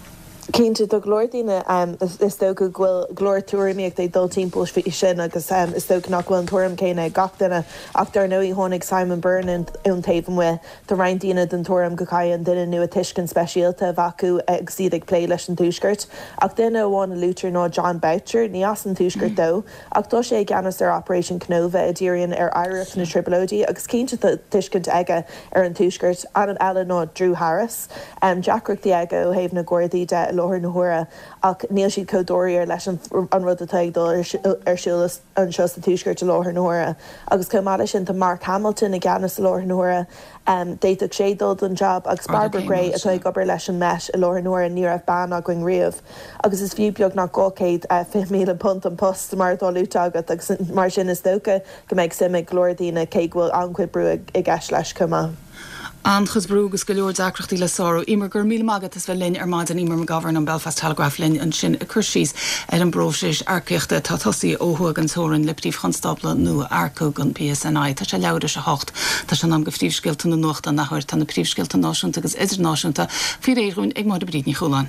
Speaker 8: Cínte do glóirdaine is sto go bhfuil glóirtúirníocht é dul timppó fi sin agus is sto nach bhfuil tuam céine gachtainna ach dar nóí tháinig Simon Byrne ún taobh mu do reintíine den tuam go caian duine nu a tuiscin speisialta bhacu ag siad ag plé leis an túisgurt ach duine bháinna lútear ná John Boucher ní as an túisgurt dó ach dó sé ganas ar Operation Canova a ddíiríonn ar Irish na Tribalódí agus cínte tuiscint aige ar an túisgurt an an eile ná Drew Harris um, Jackreachtaí aige ó héobh na Gordí de láthir na huara ach níl siad códóirí leis an rud a teagdul ar siúlas an seos na túisgurt de láthir na huara agus comáile sin tá Mark Hamilton a ganas a láthir na huara um, déiteach sé dul an job agus Barbara Gray a chuig gobar leis an meis a láthir na huara ní raibh ban a going riamh agus is fiú beag nach gácéad a fi míle punt an post mar dá lúta agat agus mar sin is dócha go méid simig glóirdaína cé bhfuil ancuid brú i gceis leis cumá.
Speaker 1: Anchas brúgus go leor dacrochtaí le sorú imar gur mí mágad is bheith linn ar maid an imar me gavarn an Belfast Telegraph linn an sin a chuirsís ar an bróis arceachta tá tosaí óthua an tóran liptíh chunstapla nu arcú an P S N I Tá sé leabhar se hocht Tá se am go phríomhscilta na nuachta nachhair tá na phríomhscilta náisiúnta agus idirnáisiúnta fi réún ag máid a bríd ní choláin.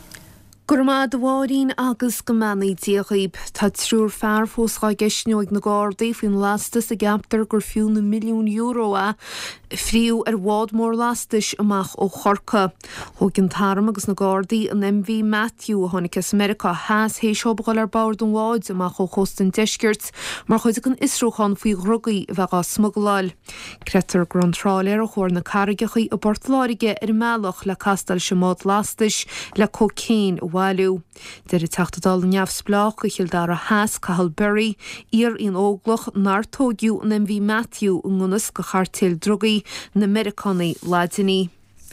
Speaker 2: Gurma de bháín agus go menaí díochaíb tá trúr fear fósá geisneoig na Gardaí faoin lastas a gaptar gur fiú na milliún euro a fríú ar bhád mór lastas amach ó chorca. Thógin tarm agus na Gardaí an M V Matthew a tháinig America háas hééis seobagáil ar báir don bháid amach ó chostan deisgirt mar chuid an isróchan faoi rugaí bheith á smugláil. Cretar grantráil ar a chóir na cargachaí a bortláige ar meach le castal sem mád lastas le cocéin Walú. Der i tachtadal neamhsplách a chiildar a háas Cahalbury ar in óglach nartógiú an M V Matthew ungunas go chartil drugaí na Americanaí ladiní.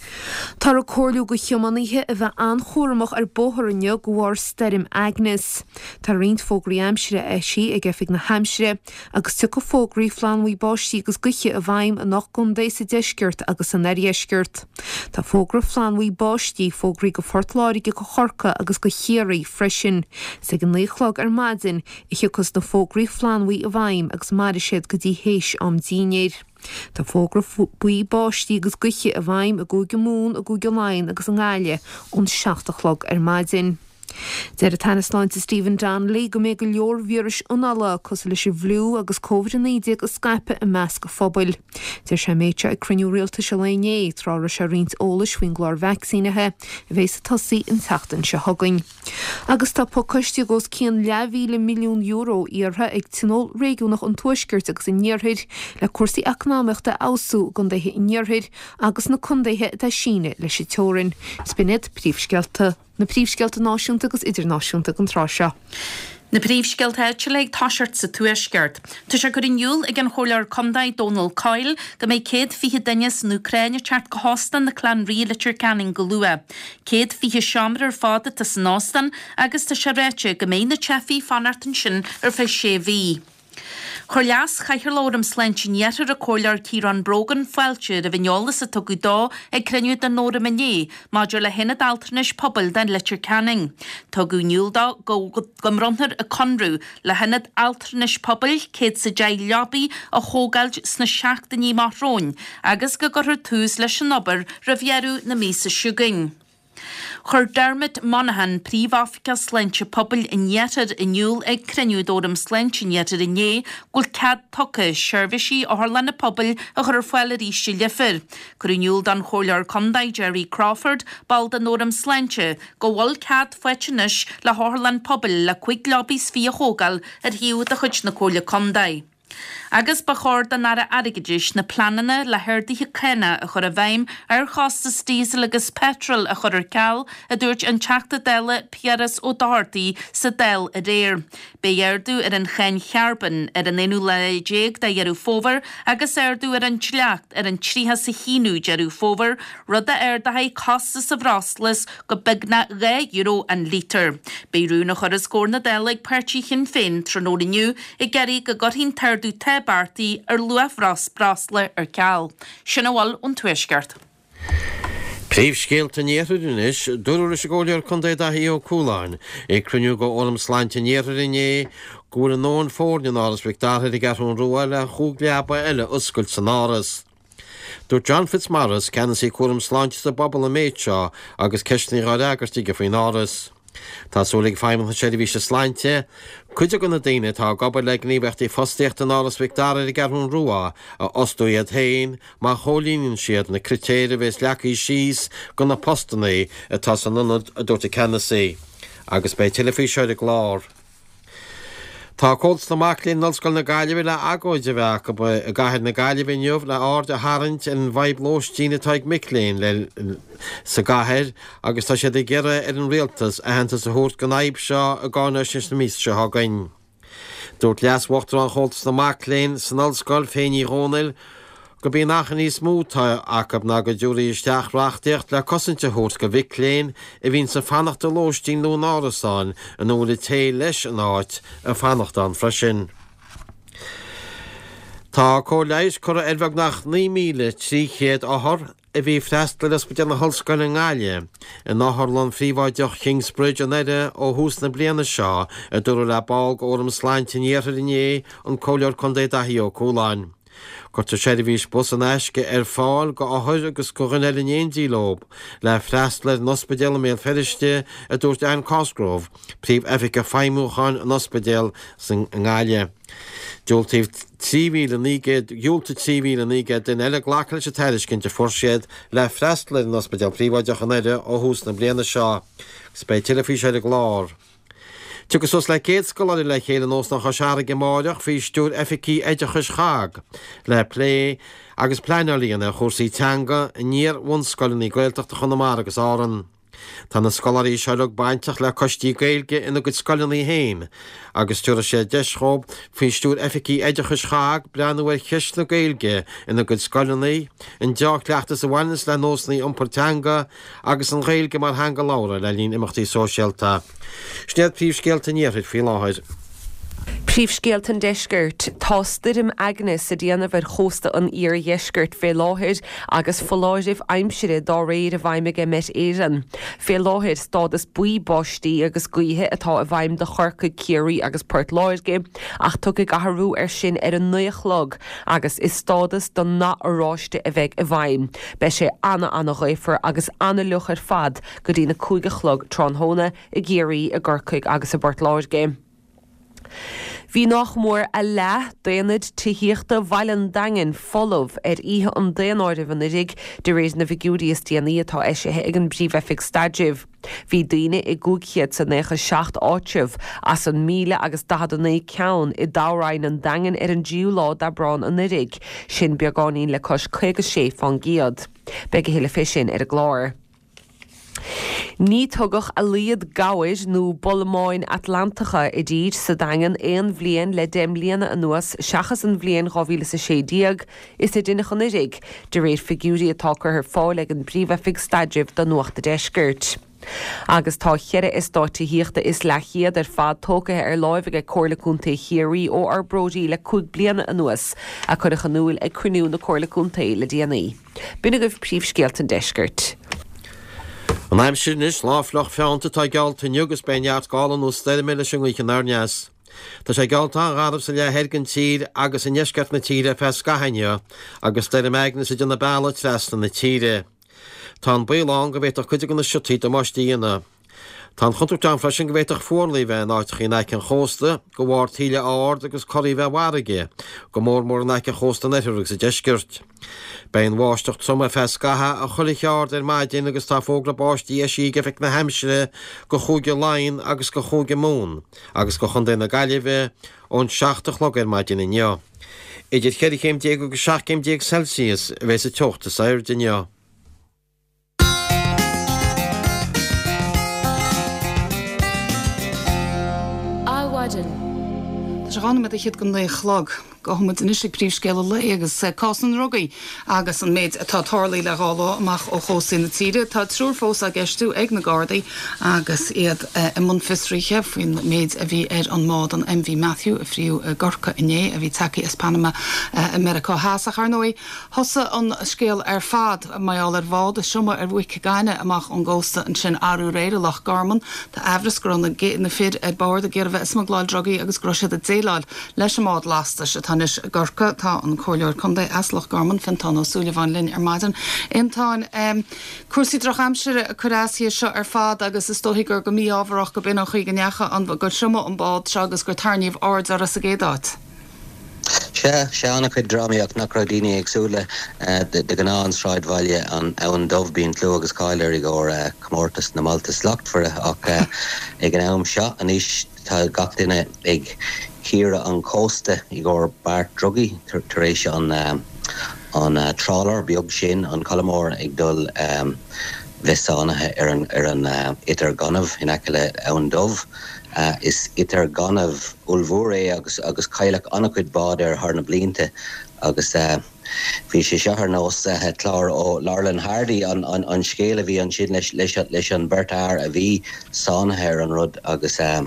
Speaker 2: Tar a cóirliú go chiamaníthe a bheith anchóramach ar bóthranne go bhhar sterim Agnes. Tá riont fógraí aimsire eisi ag gefig na Hampshire agus tu go fógraí flanmhaí báistí agus guiche a bhaim a nach gon dééis a deisgirt agus an eriesgirt. Tá fógra flanmhaí báistí fógraí go fortláirige go chorca agus go chéirí freisin. Sa an léchlog ar maidin i chiocas na fógraí flanmhaí a bhaim agus mar siad go dtí héis am dínéir. Tá fógra buí báistí agus guiche a bhaim a gúige mún a gúige láin agus an gáile ón seachtachlog ar maidin. Der a tennisláinte Stephen Donnelly go mé go leor víris unala cos leis bhlú agus COVID nineteen a Skype a meas go fphobal. Der sé méite ag cruniú réalta se léné trára se rint ólas faoin glár vaccínathe a bhééis a tosaí in teachtain se thugain. Agus tá pócaiste gos cían leabhíle milliún euro iartha ag tinol réúnach an tuisgirt agus in níorthaid le cuasaí economiachta ausú gan daithe in níorthaid agus na chundaithe de síne leis sé teorin. Spinad príomhscealta na príomhscealta náisiúnta agus idirnáisiúnta an tráseo.
Speaker 3: Na príomhscealta le táisiart sa tuaisceart. Tá sé gur inniuúil ag an choleir Condaid Donald Coyle go méid céad fiche duine san Ucraine teart go hástan na clan rí litir canning go lua. Céad fiche seamar ar fáda tá san nástan agus tá sé réite go méid na chefií fanartan sin ar fé sé bhí. Chorleas chaichar lóram slentinnétar a cólear Ciarán Brogan foiilte a bhíneolalas a tugu dá ag cruniú den nóra mané, maidir le hinad altarnis pobl den litir canning. Tugu niúldá go gomrontar a conrú le hinad altarnis pobl céad sa dé leabí a thógailt sna seachtaní marróin, agus go gurthar tús leis an obair ra bhearú na mísa siúgain. Chur Dermot Monaghan príomh-Africa slente pobl inhétar inniuúil ag cruniú dóram slente inhétar inné gúil cad tucha seirbhísí ó tharla na pobl a chur foiile ríiste lifir. Cruniúil don choleir Condaid Jerry Crawford bal den nóram slente go bhfuil cad foiitinis le tharlan pobl le chuig lobbys fí a thógáil ar hiú a chuid na cóla Condaid. Agus ba chóir den ara aigeis na planana le hirdíthe cena a chur a bhaim ar chástas dísel agus petrol a chur ar ceall a dúirt an teachta deile Pierras ó Doherty sa del a réir. Béardú ar an chen chearban ar an éú le déag de dhearú fóver agus airdú ar an tleacht ar an tríthe sa híú dearú fóver rud a air de haid costas sa bhráslas go begna ré euro an lítar. Beirú na chur a scór na deile ag pertí chin féin trónóiniu i geirí go gothín tardú te bartaí ar luafrás brasla ar ceall. Sin bhil ón tuaisceart.
Speaker 4: Príomhscéalta néireúis dúir is ggóir Condaid daithí ó Cúláin ag cruniú go ólam sláinte néireúine gúil an nóin fórne áras bhíh dáthir i gcearún ruáil a chúgleaba eile oscailt san áras. Dúir John Fitzmaurice ceann sí cuam sláinte sa bobbal a méid seo agus ceistní rá agartí go faoin áras. Tá súlaigh feimimcha sé bhí se sláinte, chuide go na daine tá gobar le gníomhachtaí fosteocht an áras victáir i garún ruá a osdúiad hain má cholíonn siad na critéire bheits leachaí síos go na postannaí atá san nunad a dúirta ceanna sí, agus bé tilafí seoir a glár. Tá cóls na maclín nolscoil na gaiileh le agóide bheith go a gaiid na gaiileh inniuh le áard a haint in bhaib lóistíine taid micléin le sa gaiid agus tá sé d ggéire ar an réaltas a henanta sa thuirt go naib seo a gáine sin na míos seo gain. Dúirt leasmhachttar an chótas na maclín san nolscoil féinní rónail go bí nachchan níos smútá acab na go dúirí isteach reachtaíocht le cosinte thuirt go bhicléin a bhín sa fanachta lóistín lún árasáin an óla té leis an áit a fanachta an freisin. Tá có leis chur edbhah nach ní míle trí chéad áthar a bhí freistal is bud na hallscoil an gáile in náthlan phríomháideach Kingsbridge an éide ó hús na bliana seo a dúir le bág orm sláintinéar inné an cóleor chundé dathí ó cúláin. Gorta sé bhís bus an eisce ar fáil go áthir agus gogan ar in dílób le freistla nospedéal mé feriste a dúirt an Cosgrove, príomh efic a feimúchan nospedéal san ngáile. Dúiltaíh tíhíle nígad dúilta tíhíle nígad den eile ghlacail se teiriscinnte forsiad le freistla nospedéal príomháideach an éide ó hús na bliana seo, spé tilafí sé a glár. Tugus os le céad scoláir le chéile nós na chaseara gemáideach fhí stúr eficí éidechas chaag le lé agus pleanolíonna chósaí teanga níor bhain scoilnaí gailteachta chunamara agus áran. Tá na scolarí seoach baintach le costí gailge ina go scoilnaí héin, agus tuair sé deisrób fhí stúr eficí éidechas chaag breanhfuil cheis na gailge ina go scoilnaí in deach leachtas a bhhanas le nósnaí iompar agus an gailge mar hanga lára le líon imachtaí sóisialta. Snead príomhscéalta níorthaid fí láthid.
Speaker 5: Príomhscéalta deisgurt tástadim agnas a dhéanamh ar chósta an ír dheisgurt fé láthid agus foláidih aimsire dá réad a bhaimige met éan. Fé láthid stádas buí báistí agus gaothe atá a bhaim de chorca céirí agus Port Láidge ach tugad gathú ar sin ar an nuochlog agus is stádas don ná aráiste a bheith a bhaim. Bei sé anna anna réifar agus anna luch ar fad go dtí na cúige chlog tronhóna i ggéirí a gcorcaig agus a Port Láidge. Bhí nach mór a le déanaid tííochta bhailan dain folamh ar ihe an déanáide van rig de rééis na bhigúdaíos déanaí atá éisithe ag an bríomhefik stadibh. Bhí daine i gúchiad san nécha seacht áitih as an míle agus dadanna ceann i dáráin an dain ar an dúlá da brán an rig sin beagáín le cos chuige sé fan giad. Bege héile fi sin ar a gláir. Ní tugach a líad gaid nó bolmáin Atlantacha i ddíd sa dagan éon bblion le déim bliana a nuas seachas an bblion ráhíle sa sé díag is a duine chunirig de réir figúí atá chu ar fáil ag an bríomhefik stadibh don nuachta deisgurt. Agus tá cheire is dáte híochta is le chiad ar fad tócathe ar láimhige cóirlaúnta chéirí ó ar brodí le cúig bliana a nuas a chud a chanúil ag cruú na cóirlaúnta le déanaí. Buna goh príomhscéalta deisgurt.
Speaker 4: An aim sin is láflach feanta tá gealta nugus beart gálan ó steile mé sin go náneas. Tá sé gealta radamh sa le hergan tír agus in neisceart na tíre fe scahaine agus steile meagna sa duna bailla trasna na tíre. Tá an bailán go bhéach chuide go na siútaí do máistíana. Tá chuúteán freisin go bhéach fórlaí bheith áit chi neic an chósta go bhhar tíle áard agus choí bheith warige, go mór mór neic an chósta netúach sa deisgurt. Bein bháisteach suma fescathe a chulicheard ar maidin agus tá fógra báistí a sí gefik na heimsire go chúge lein agus go chúge mún, agus go chun na gaiileh ón seachtach log ar maidin inneo. Idir cheir chéim déag go seach céim déag Celsius a bheits a teochtta sair dineo.
Speaker 1: Tá gan me chiad gom le chlog go mu in isisi príomhscéile le agus cásan rugaí agus an méid atá tharlaí le gála amach ó chósaí na tíre, Tá trúr fós a gceistú ag na Gardaí agus iad i mun fisríe faoin méid a bhí ar an mád an M V Matthew a phríú gorcha inné a bhí takeí is Panama America háasach ar nóí. Thosa an scéal ar fad maiall ar bhád a siúma ar bhuiice gaine amach an ggósta an sin airú réire lech garman Tá ehras gro na fid ar báir a ggéirbh is má gláil drogaí agus groisiad a déáil leis sem mád lasta se tanis gorca tá an choir chundé aslach garman fantano súleháin linn ar maidan. Intáin cuasí droch amsir choráí seo ar fád agus is tóí gur go mí ábharach go bin chuí gannecha an gur siúma an bád se agus gur tarníomh áard ar a sa gédáit.
Speaker 9: Se se anna chuid ddraíach nach rodíine agsúla de gná an sráid bhaile an ann dómh bíon tlú agus cáilir i ggur commórtas na Maltas Lochtfare ach ag an am seo an is tá gach duine ag círa an cósta i ggur Bart Druggy tar éis an an trálar beag sin an Colmór ag dul bheitánathe ar an ar an itar ganamh in aice le ann dómh. Uh, is itar ganamh ulmhór agus agus caiileach annachcuid bád ar thar na blianta agus uh, bhí sé seathar nós uh, clár ó Larlin Hardy an, an, an scéal a bhí an sin leis, leis, leis an bertár a bhí sánathe ar an rud agus um,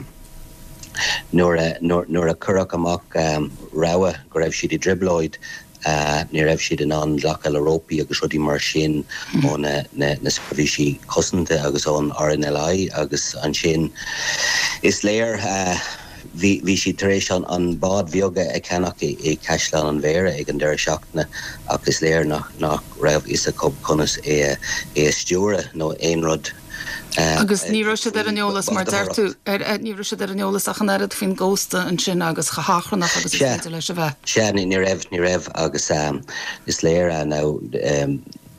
Speaker 9: nuair a, nuair, nuair a curach amach um, raibh go raibh siad i driblóid Uh, ní raibh siad an an lechail Európaí agus rudí mar sin ó na, na, na supervísí cosanta agus ón R N L I agus an sin is léir uh, hí siad tar éis an, an bád bheoga ag cenach i, i Caisleán an Mhéara ag an deir seachna ach is léir nach, nach raibh is a cob conas é é stúra nó éon rud. Uh,
Speaker 1: agus ní se ar an neolalas mar deirú ní se ar an neolalas achan airad fin gósta an sin agus chahachrannach agus leis a bheith.
Speaker 9: Se ní raibh ní raibh agus um, is léir a ná um,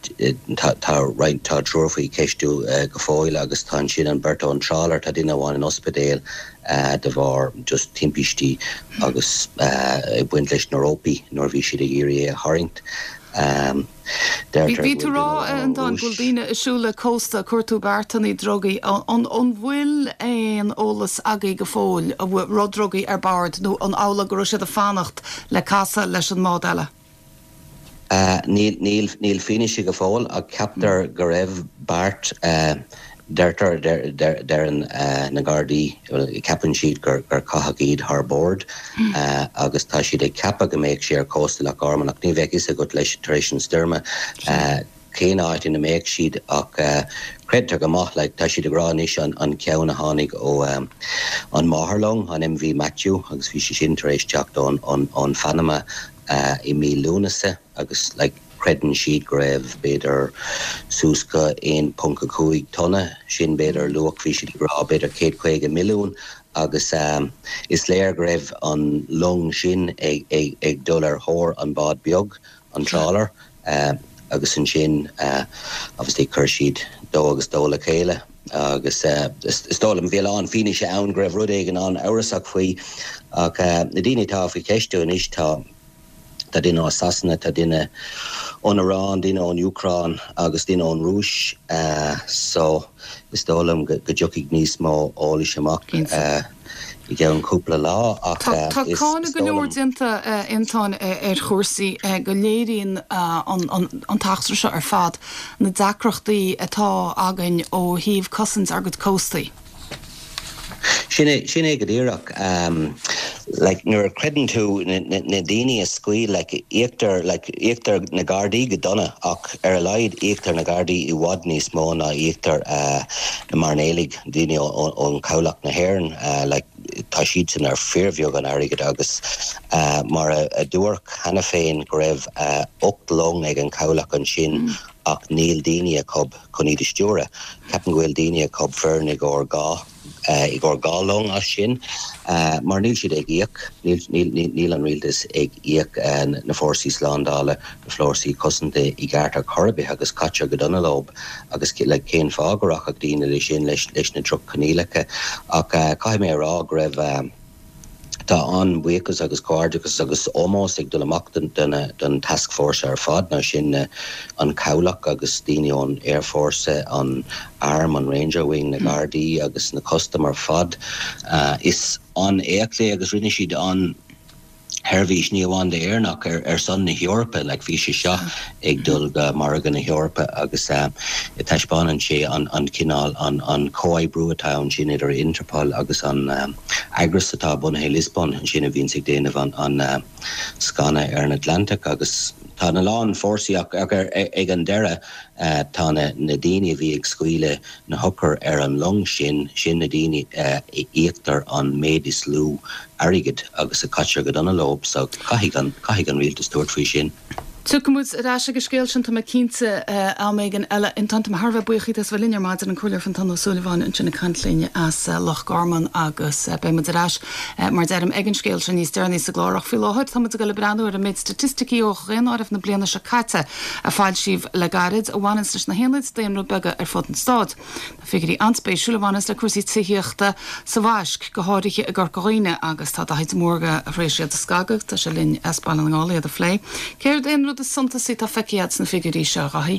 Speaker 9: tá right tá trúfaí ceistú uh, go fáil agus tá sin an bertá an trálar tá duine bháin an ospedéal uh, de bhar just timpistí agus uh, buint leis na Európaí nóir bhí siad a géirí a Haringt. Um,
Speaker 1: Bhí tú rá an don bhfuildíine isúla cósta cuatú Bartaní drogaí an bhfuil éon ólas agaí go fóil a bhfuil rodrogaí ar bard nó an ála go siad a fannacht le casa leis an mád eile.
Speaker 9: Uh, níl, níl, níl finis go fáil a captar go raibh Bart uh, Dertar der der der an uh, na Gardaí capan siad gur gur cathagíd haar board mm. uh, agus tá siad ag cappa go méid sé ar cósta le garman ach ní bheith is a go leis taréis an styrma uh, cén áit ina méid siad ach uh, creidtar go maith le tá siad a gránis an an ceann a tháinig ó um, an Maharlong an M V Matthew agus bhí sé sin taréis teacht an an an Fanama uh, i mí lúnasa agus like credan siad greibh beidir súsca one point five tonna sin beidir luach bhí siad rá beidir one point five milliún agus um, is léir greibh an long sin ag, ag, ag dul ar thór an bád beag an trálar uh, agus an sin uh, obviously chuir siad dó agus dó le chéile agus uh, istólam bhíal an fine sé ann greibh rud éigen an áras faoi ach uh, na daoine tá faoi ceistú an is tá tá duine Sasanna tá duine ón Irán, duine ón Ucrán agus duine ón Rúis uh, so is dólam go dúchaigh níos mó álaí semach uh, i g an cúpla lá ach
Speaker 1: Tá cána go leor dinta intáin ar chósaí go léiríonn an taachtar seo ar fad na dacrochtaí atá againn ó híomh cosans ar go cóstaí.
Speaker 9: Sinné sinné go dtíireach um like nuair credan tú na daoine a scuil like éachtar like éachtar na Gardaí go donna ach ar a leid éachtar na Gardaí i bhfad níos mó na éachtar uh, na marnélig daoine ón cabhlach na hÉireann uh, like tá siad sin ar fearmheog an airigid agus uh, mar a, a dúir chana féin go raibh uh, ocht long ag an cabhlach an sin mm. ach níl daoine a cob chun iad isteúra ceapan go bhfuil daoine a cob fearnig ó gá Uh, i ggur gálong as sin uh, mar níl siad ag íoc níl, níl, níl, níl an rialtas ag íoc uh, na fórsaí sláándála na flórsaí cosanta i gceart a chorbé agus caite go donna lob agus le like, cén fágarach ag daoine lei sin leis, leis na truk canílacha ach uh, cai mé rá greibh um, tá an buchas agus cóirdeachas agus ómós ag dul amach den task force ar fad ná sin uh, an cabhlach agus daoine ón Air Force an arm an Ranger Wing na Gardaí agus na custom ar fad uh, is an éachlé agus rinne siad an Hervís níomháin de éarnach ar, ar son na Heorpa, like bhí sé seo ag dul go margan na Heorpa agus um, i taispáineann sé an, an cinál an, an Cói Brúatá sin idir Interpol agus an um, Agras atá bunathe Lisbon sin a bhíonn sig déanamh an, an uh, scanna ar an Atlantic agus tá na lán fórsaíach agur ag an deire tá na daine bhí ag scuile na thucar ar an long sin sin na daine íachtar an médis lú airigid agus a caitear go donna lob so caithigh an rialtas dúirt faoi sin.
Speaker 1: Tucamúd ráise go scéilsin tá cínta á méid an eile intanta Harbh buchaí as bhfuil linear maid an chuir fan Tan Sullivan in sinna cantlíne as Loch Garman agus be muráis mar derm ag an scéil sin níos dearní sa glárach fi láthid tá go le breanú ar a méid statisticí ó réáibh na bliana se caite a fáil sibh le garid a bhhain leis na héanaid déanú bega ar fud an stád. Tá figurí anspéisiúlahhanas le cuasí tííochta sa bhaisc go háirithe a gur goghine agus tá heid mórga a réisiad a scagad tá se linn espáil an gála a phlé. Céir déanú de santa sí tá feicead na figurí se raí.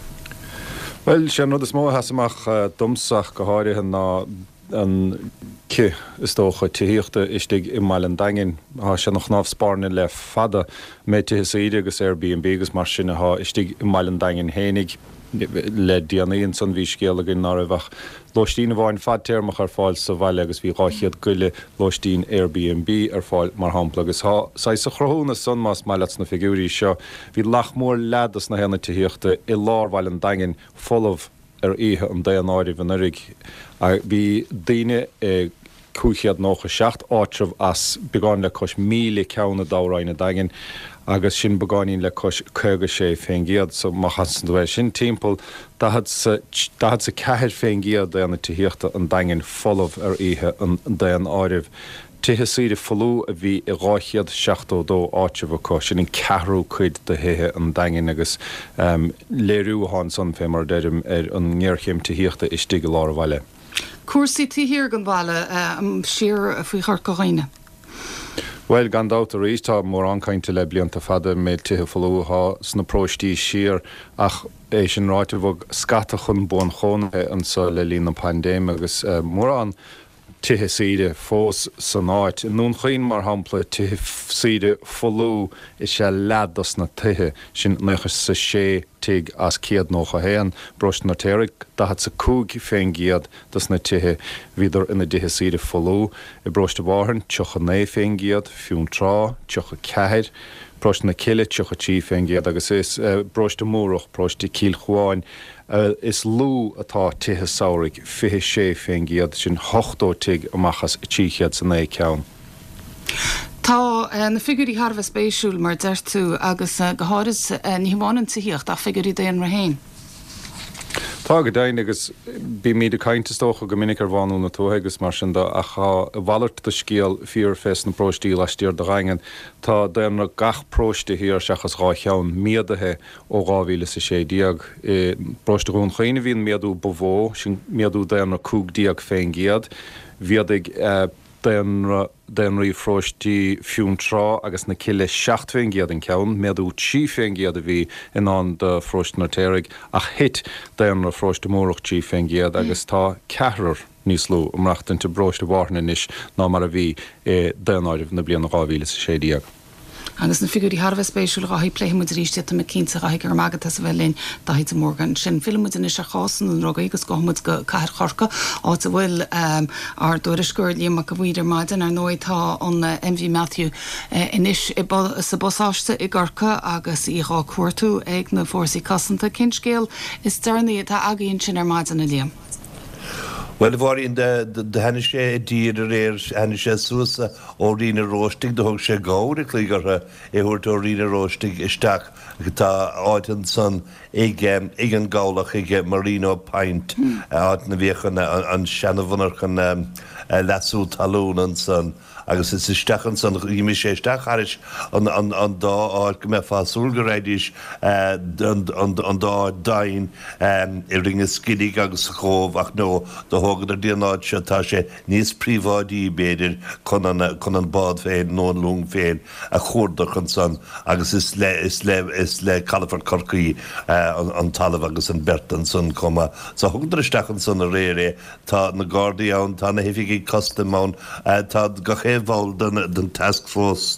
Speaker 10: Well sé nó is mó hasamach dumsach go háirithe ná an ci is tócha tííochta istigh i maiil an dagin há sé nach náh spáne le fada méte is ide agus Airbnb agus mar sinna há istigh i maiil an dagin hénig le díanaíon san bhí scéala gin ná bhah Lóistín bháin fadtéirmach ar fáil sa bhaile agus bhí ráchiad goile Lóistín Airbnb ar fáil mar hampla agus há sa sa chróna san más maiile na figurí seo bhí lech mór ledas na héna tííochta i lár bhail an dagin folamh ar ihe an dé an áirí bhanig a bhí daine cúchiad nócha seacht áitrih as beáin le cos míle ceanna dáráinna dagin agus sin begáín le cos chuga sé féin giad so má hasan bhfuil sin timppel da had sa ceir féin giad déanna tííochta an dagin folamh ar ihe an dé an áirih. Tithe siad folú a bhí i ráchiad seachtó dó áitimh có sin in cehrú chuid de héthe an dagin agus léirúáin san fé mar deidim ar an ngéirchéim tííochta istí go lá bhaile.
Speaker 1: Cuasaí tíhir gan bhile siar a faoi chur goghine.
Speaker 10: Well gan dáta rééis tá mór ancainte le blianta fada mé tithe folúá sna próistí siar ach é sin ráite bhg scata chun buan chun an sa le líon na pandéim agus mór an tithe siide fós san áit. Nún chuoin mar hampla tithe siide folú is sé ledas na tithe sin nuchas sa sé tig as ciad nócha héan brost na téirigh da hat sa cúg féin giad das na tithe viidir ina dithe siide folú i brost bháin tucha né féin giad fiún trá tucha ceir brost na ciile tucha tí féin giad agus is uh, brost múrach brost cíl chuáin Uh, is lú atá tithe saoraigh fihe sé féin giad sin hochtó tig amachchas tíchiad san é ceann.
Speaker 1: Tá na figurí Harbh spéisiúil mar deirtú agus go háras ní bháin tííocht a figurí déon ra héin.
Speaker 10: Tá go dain agus bí míad a caiintetócha go minic ar bhánú na tóthagus mar sin a cha bhhaart de scéal fíor fest na próistí leistíir de rangan tá déanna gach próiste hir seachas rá cheann miadathe ó gáhíle sa sé diaag próisteún chuoine bhíon miadú bhó sin miadú déanna cúg diaag féin giad bhíadig den rí fróistí fiún trá agus na ciile seacht féin giad an ceann, méadú tí féin giad a bhí in an de fróist na téirigh ach hit den na fróiste mórach tí féin giad agus tá cehrar níos lú amreachtain te bróiste bhharna inis ná mar a bhí den áirimh na bliana gáhíle sa sé diaag.
Speaker 1: Agus na figurí Harbh spéisiúil raí pléimiid ríiste a cínta a gur magad as bhfuilín daid mórgan sin filmmuid is a chásan an rogaí agus gomuid go caiir chorca áit a bhfuil ar dúriscúir líam go bhíidir maidin ar nóidtá an M V Matthew inis sa bosáiste i gcorca agus íá cuatú ag na fórsaí cosanta cinscéal is dearnaí tá agaíonn sin ar maidin na líam.
Speaker 11: Well bhar in de henne sé dír a réir henne sé suasa ó rína róstig de thug sé gáir clígartha é thuirt ó rína róstig isteach agus tá áitan san ag an gálaach ag Marino Pint áit na bhíochan an seanmhanar chun leasú talún an san agus is istechan san imi sé isteach aris an dá áit go mé fáúil go réidís an dá dain i ringe scidig agus chomh ach nó do thugad ar díanáid se tá sé níos príomhádíí béidir chun an bád féin nó an lung féin a chuirda chun san agus is le is le is le calafar corcaí an talamh agus an bertan san comma sa thugad istechan san a réiré tá na Gardaí ann tá na hifiigí custom ann tá go chéhháil den task force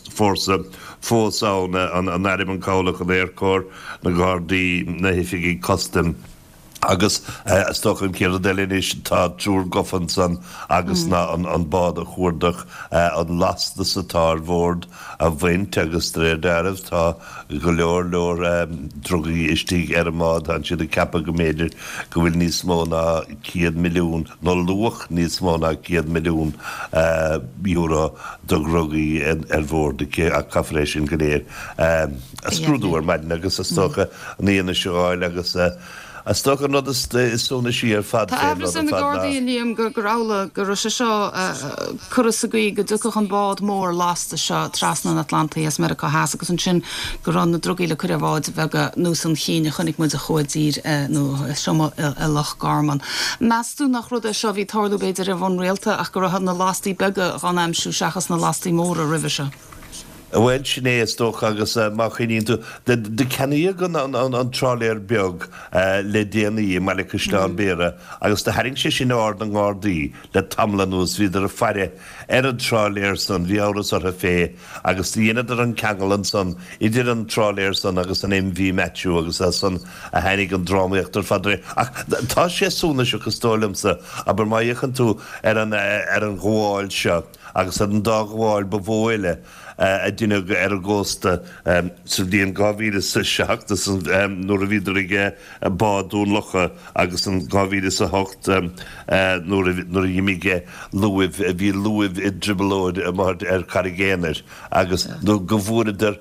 Speaker 11: fósáin an airim an cála go léircór na Gardaí na hifiigí custom agus stochan céir déis tá trúr gofan san agus ná an bád a chuirdach an lasta sa tárhórd a bhaint agus dré deireh tá go leor leor drogaí istí ar mád an siad a cappa go méidir go bhfuil níos mó ná céad milliún nó luach níos mó ná céad milliún euro do drogaí ar bhórd a caffrééis sin go léir. A scrúdúir maidin agus a stocha níana seáil agus a stocha nó is súna sí ar fad
Speaker 1: Tá ebris in na Guardian líam gur grála gur se seo churas a gaí go ducach an bád mór lásta seo trasna an Atlanta as America has agus an sin gur an na drogaíle chuir bháid bheith nús an chéine chunig mu a chuidír nó seo a lech garman. Measú nach rud seo bhí tarlú beidir a bhain réalta ach gur na lástaí bega gan aimsú seachas na lástaí mór a rih se.
Speaker 11: Bhfuil sinné tóch agus má chiníú de ceníí gan an tráléir beag le déanaí me le Cristián béire, agus de haing sé sin áard an gádaí le tamlanús viidir a feire ar an tráléir san bhí áras ar a fé, agus dhéanaidir an cegalan san idir an tráléir san agus an M V Matthew agus san a henig an drámaíochttar fadré. Tá sé súna se gustólimsa, aber má dhéchan tú ar an gháil seo agus an dágháil bhóile. a dine ar a gósta sa bhíon gáhíle sa seachtas nuair a bhíidir ige báún locha agus an gáhíle sa hocht nuair a dhimige luibh a bhí luibh i dribalóid mar ar carigéanair agus nó go bhfuidir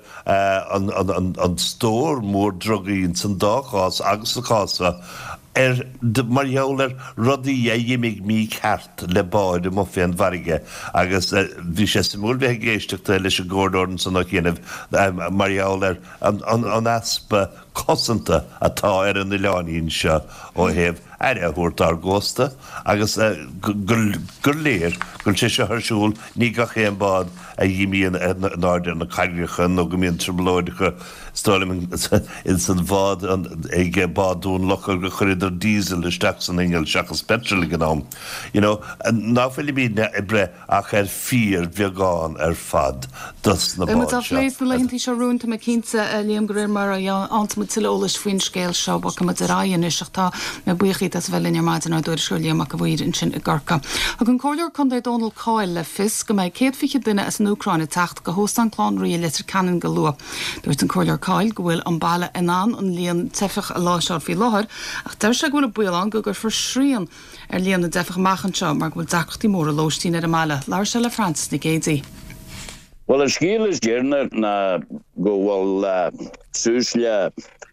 Speaker 11: an stór mór drogaín san dáchás agus sa cása Er de marjouler rodí a dhéimig mí ceart le báid mo féan varige agus bhí sé simúl bheit géisteachta leis a Gordon san nach chéanamh marjouler an aspa cosanta atá ar an iláín seo ó héh ar a thuirt ar gósta agus gur léir gur sé se thsúil ní ga chéan bád a dhííon náidir na caiigechan nó go míon triblóidecha stálim in san bhád ag bádún lochar go chuidir dísel isteach san ingel seachas petrol gannám. Náfuil bí bre ach ar fír bheagán ar fad dus na bád.
Speaker 1: Tá lééis na leintí se rúnta me cinnte líam go réir mar antmu tilolalas faoin scéil seo ba go a raon iseachtá me buchaí as bheilin ar maidin dúir seúliam a go bhhuiir in sin i garca. A an cóir chun é Donald Coyle le fis go méid céad fiche duine as an Ucraine techt go hóstan chlán rií litir canan go lua. Dúirt an cóir Coyle go bhfuil an bailla inán an líon tefach a láiseár fí láthir ach deir se gohfuil buán go gur forsríon ar líon na defach machchan seo mar bhfuil dachtaí mór a lóistín ar a meile. Lair se le Francis na gédí.
Speaker 12: Well, a scéal is géarna na go bhfuil súsle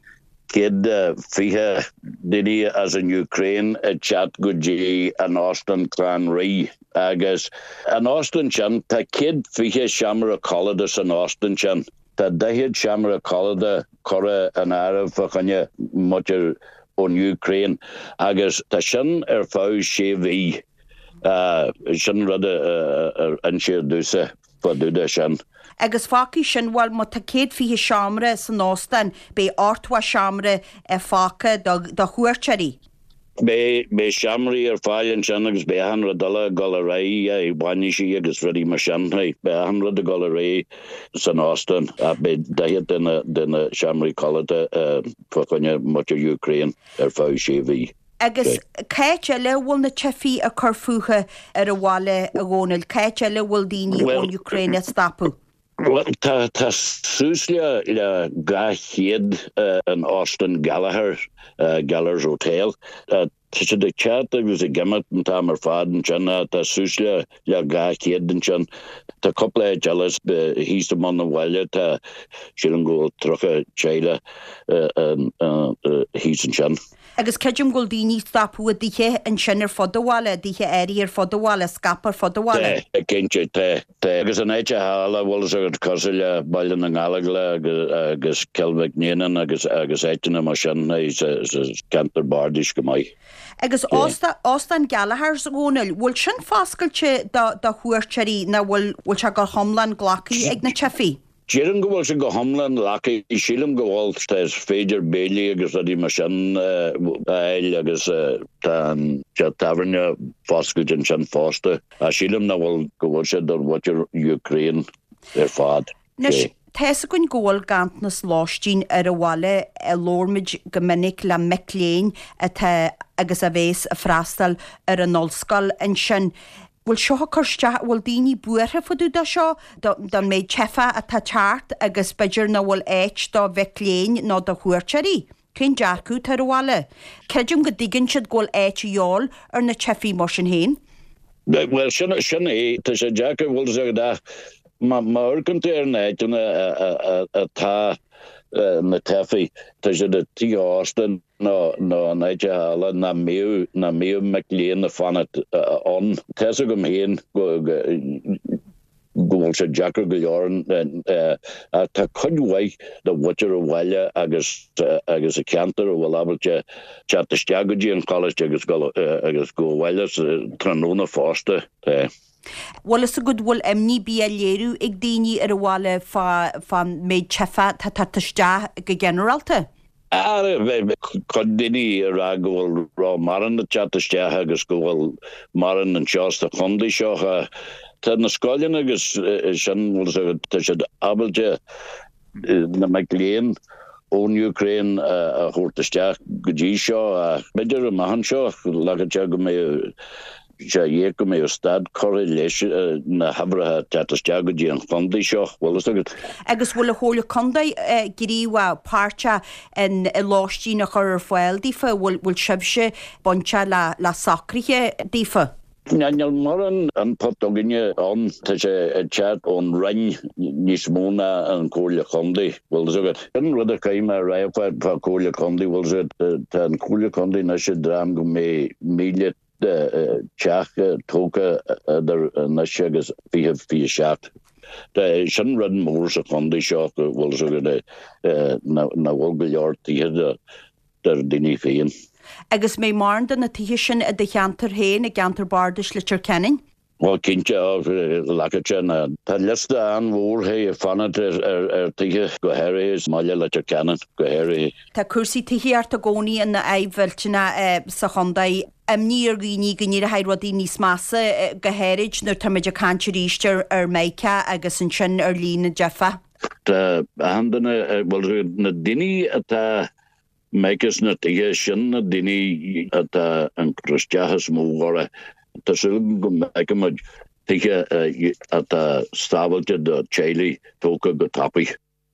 Speaker 12: kid fihe didi as an Ukraine a chat goji an Austin clan ri agus an Austin chan ta kid fihe shamra collada an Austin chan ta dahid shamra collada kora an Arab fakanya mucher on Ukraine agus ta shan er fau shevi uh shan rada an shir dusa for duda shan
Speaker 13: agus fáci sin bhfuil mo tá céad fiche seamra san Austin be áirtha seamra a fáca do chuirteí.
Speaker 12: Be be seamraí ar fáilin sin agus be hanra dala gola raí a bhaine sí agus ruí mar seannaí be hanra de gola raí san Austin a be daiad duna duna seamraí collada facaine much Ukraine ar fá sé bhí.
Speaker 13: Agus céite le bhfuil na tefií a chur ar a bháile a ggónail céite le bhfuil daoine ón Ukraine stapú.
Speaker 12: Well, ta ta súslia le gachiad an Austin Gallagher uh, Gallagher's Hotel. Uh, Tisha de chat was a gamut and tamar fad and chana ta súslia le gachiad and chan ta couple of jealous he's the man the wile ta shilling go trucka chila um uh he's and chan.
Speaker 13: Agus ceidim gol daoine stapú a dtíthe an sin ar fodháile dtíthe éirí ar fodháile scapar fodháile.
Speaker 12: Té cinnte té té agus an éite hála bhil agad cosile bailin an gálagle agus celmhníanaan agus agus éitina mar sin cantar bardis go mai.
Speaker 13: Agus Austin Gallagher's gónil bhfuil sin fáscailte do chuirteí na bhfuil bhfuil se go thomlan ghlacaí ag na tefií.
Speaker 12: Jiren go se go hamlan laki shilim go wal stes féidir Bailey agus adi mar sin eil agus tan taverna foskud in sin fosta a shilim na wal go se do wat Ukraine er fad.
Speaker 13: Tesa gon ggóil gant na slástín ar a bhile a lórmid go minic le mecléin agus a bhés a freastal ar an nolscail an sin. Bhfuil seo chuste bhfuil daoine buartha fudú do seo don méid tefa a tá teart agus beidir na bhfuil éit do bheitléin nó do chuirteí. Cén dearcú tar bhile. Ceidim go ddigann siad ggóil éit iáil ar na tefií mar sin héin?
Speaker 12: Well, sinna sinna é tá sé deacha bhfuil sé da má orcant ar néid a tá na tefií tá sé de tí ástan nó nó naide hala na miú na miú mecléin na fanna an Tesa go héin gohfuil sé deacha go leoran tá chuidhhaid do bhuitir a bhile agus agus a ceantar ó bhfuil abalte teatiste go dtí an choiste agus agus go bhile tróna fásta.
Speaker 13: Bhil is a go bhfuil imní bí a léirú ag daoine ar a bhile fan méid tefa tá taiste go generalta?
Speaker 12: chud duine ra gohfuil rá maran na teatiste agus gohfuil maran an seásta chundaí seo tá na scoileann agus sin bhfuil tá siad abalte na mecléin ón Ukraine a chuirtaiste go dtí seo a beidir a maihan seo legatte go mé sé dhé go mé stad choir leis na habrathe teatiste go dtí an chundaí seo bhfuil agad.
Speaker 13: Agus bhfuil a chóla chundaí guríomh páirte in láistí na chur foiil dífa bhfuil sibse bonte le sacrithe dífa.
Speaker 12: Naniel Moran an Portugalne an tá sé chat ón ring níos móna an cóla chundaí bhfuil agad. An rud a caiim a raibh pa cóla chundaí bhfuil tá an cóla chundaí na sé drám go mé míle teach tóca na segus fihe fi seat. De sin rudden mór sa chundaí seo bhfuil agad na bhfuil go leor tíhe der duine féin.
Speaker 13: Agus mé marnda na tíhe sin a de cheantar héin a geantar bardis le kenning?
Speaker 12: Well, cinnte á legatte na tá lista an mhór hé a fanad ar tíhe go héir is maiile le ceann go héir.
Speaker 13: Tá cuasaí tíart a gcónaí in na éhhiltena sa chundaí imní ar ghoí gníir a haidrodí níos massa go héirid nuair tá meidir cantir ríiste ar méice agus an sin ar lína jefa.
Speaker 12: Tá handanna bhfuil na duine atá méicas na tíhe sin na duine atá an cruisteachas móra. Tá sulm go meice muid tíche atá stábailte do chéalaí tóca go tapaí.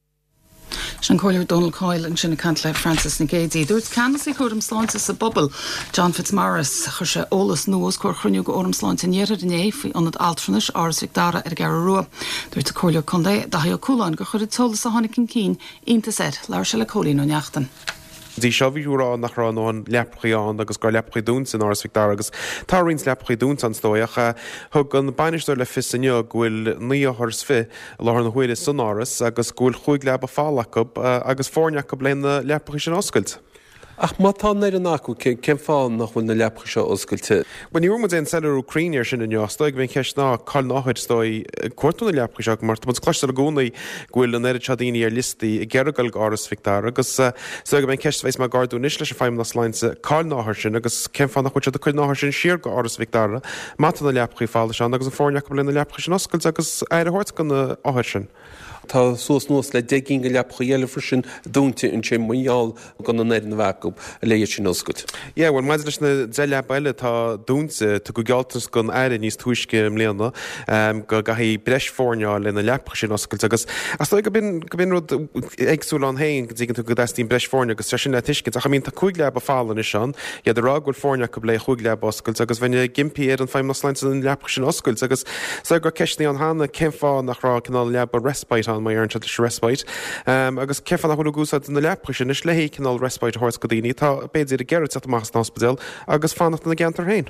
Speaker 1: Sean Corlier Donald Coyle an sinna cant le Francis na Gédí. Dúirt canas i chum sláinte sa bobbal John Fitzmaurice chu sé ólas nuas chuir chruinniú go orm sláinte níidir in é faoi anad altranis áras dara ar gar rua. Dúirt a Corlier Condé da ha cúláin go chuir tolas a tháinig cin cín ínta said leir se le cólín ó neachtan.
Speaker 14: Dí seohíúrá nach ránán lepachaán agus go lepacha dún san áras Victor agus táirrins lepacha dún an stóiach thug an bainisteir le fisanne ghfuil níoths fi láthar na chuile san áras agus ghfuil chuig le a fálacob agus fórneach go bléna lepacha sin oscailt.
Speaker 15: Ach má tá ar an acu cén fáin nach bhfuil na lepacha seo oscailte.
Speaker 14: Ba ní úrma an selar Ucraíneir sin in neosta, bhíon ceist ná cáil náid stoi cuairtúna lepacha seach mar tá cloistear gúnaí ghfuil an éidir tadaoine ar listaí i gceargal áras Victor agus so go bhíon ceist bhéis mar gardú níos leis a feim na sláinte cáil náthir sin agus cén fáin nach chuid a chuil náthir sin siar go áras Victor mata na lepacha fála seán agus an fórneach go bléna lepacha sin oscailt agus éir a thuirt go na áthir sin.
Speaker 15: Tá suas nuas le degin go leapcha dhéile frisin dúnta an sé muáil gan an éan bhecub a léiad sin oscailt.
Speaker 14: Ié, bhfuil maidid leis na déile eile tá dúnta tu go gealtas gon éire níos tuisce mléana go gaithí breis fórneáil lena leapcha sin oscailt agus as go bin go bin rud agsúil an hain go dtígann tú go deistín breis fórne agus sin le tuiscin a mín tá chuig leab a fálan is seán, iad rá ghfuil fórne go lé chuig leab oscailt agus bhaine gimpí ar an feim nasleint an leapcha sin oscailt agus sa gur ceisnaí an hána cén fá nach rá cinál leab a respite mai ar an respite um, agus cefan nach chuú gúsad na leapcha sin is lehí cinál respite thuirs go daoine tá béidir a geirad sa más náspedal agus fannacht na geantar hain.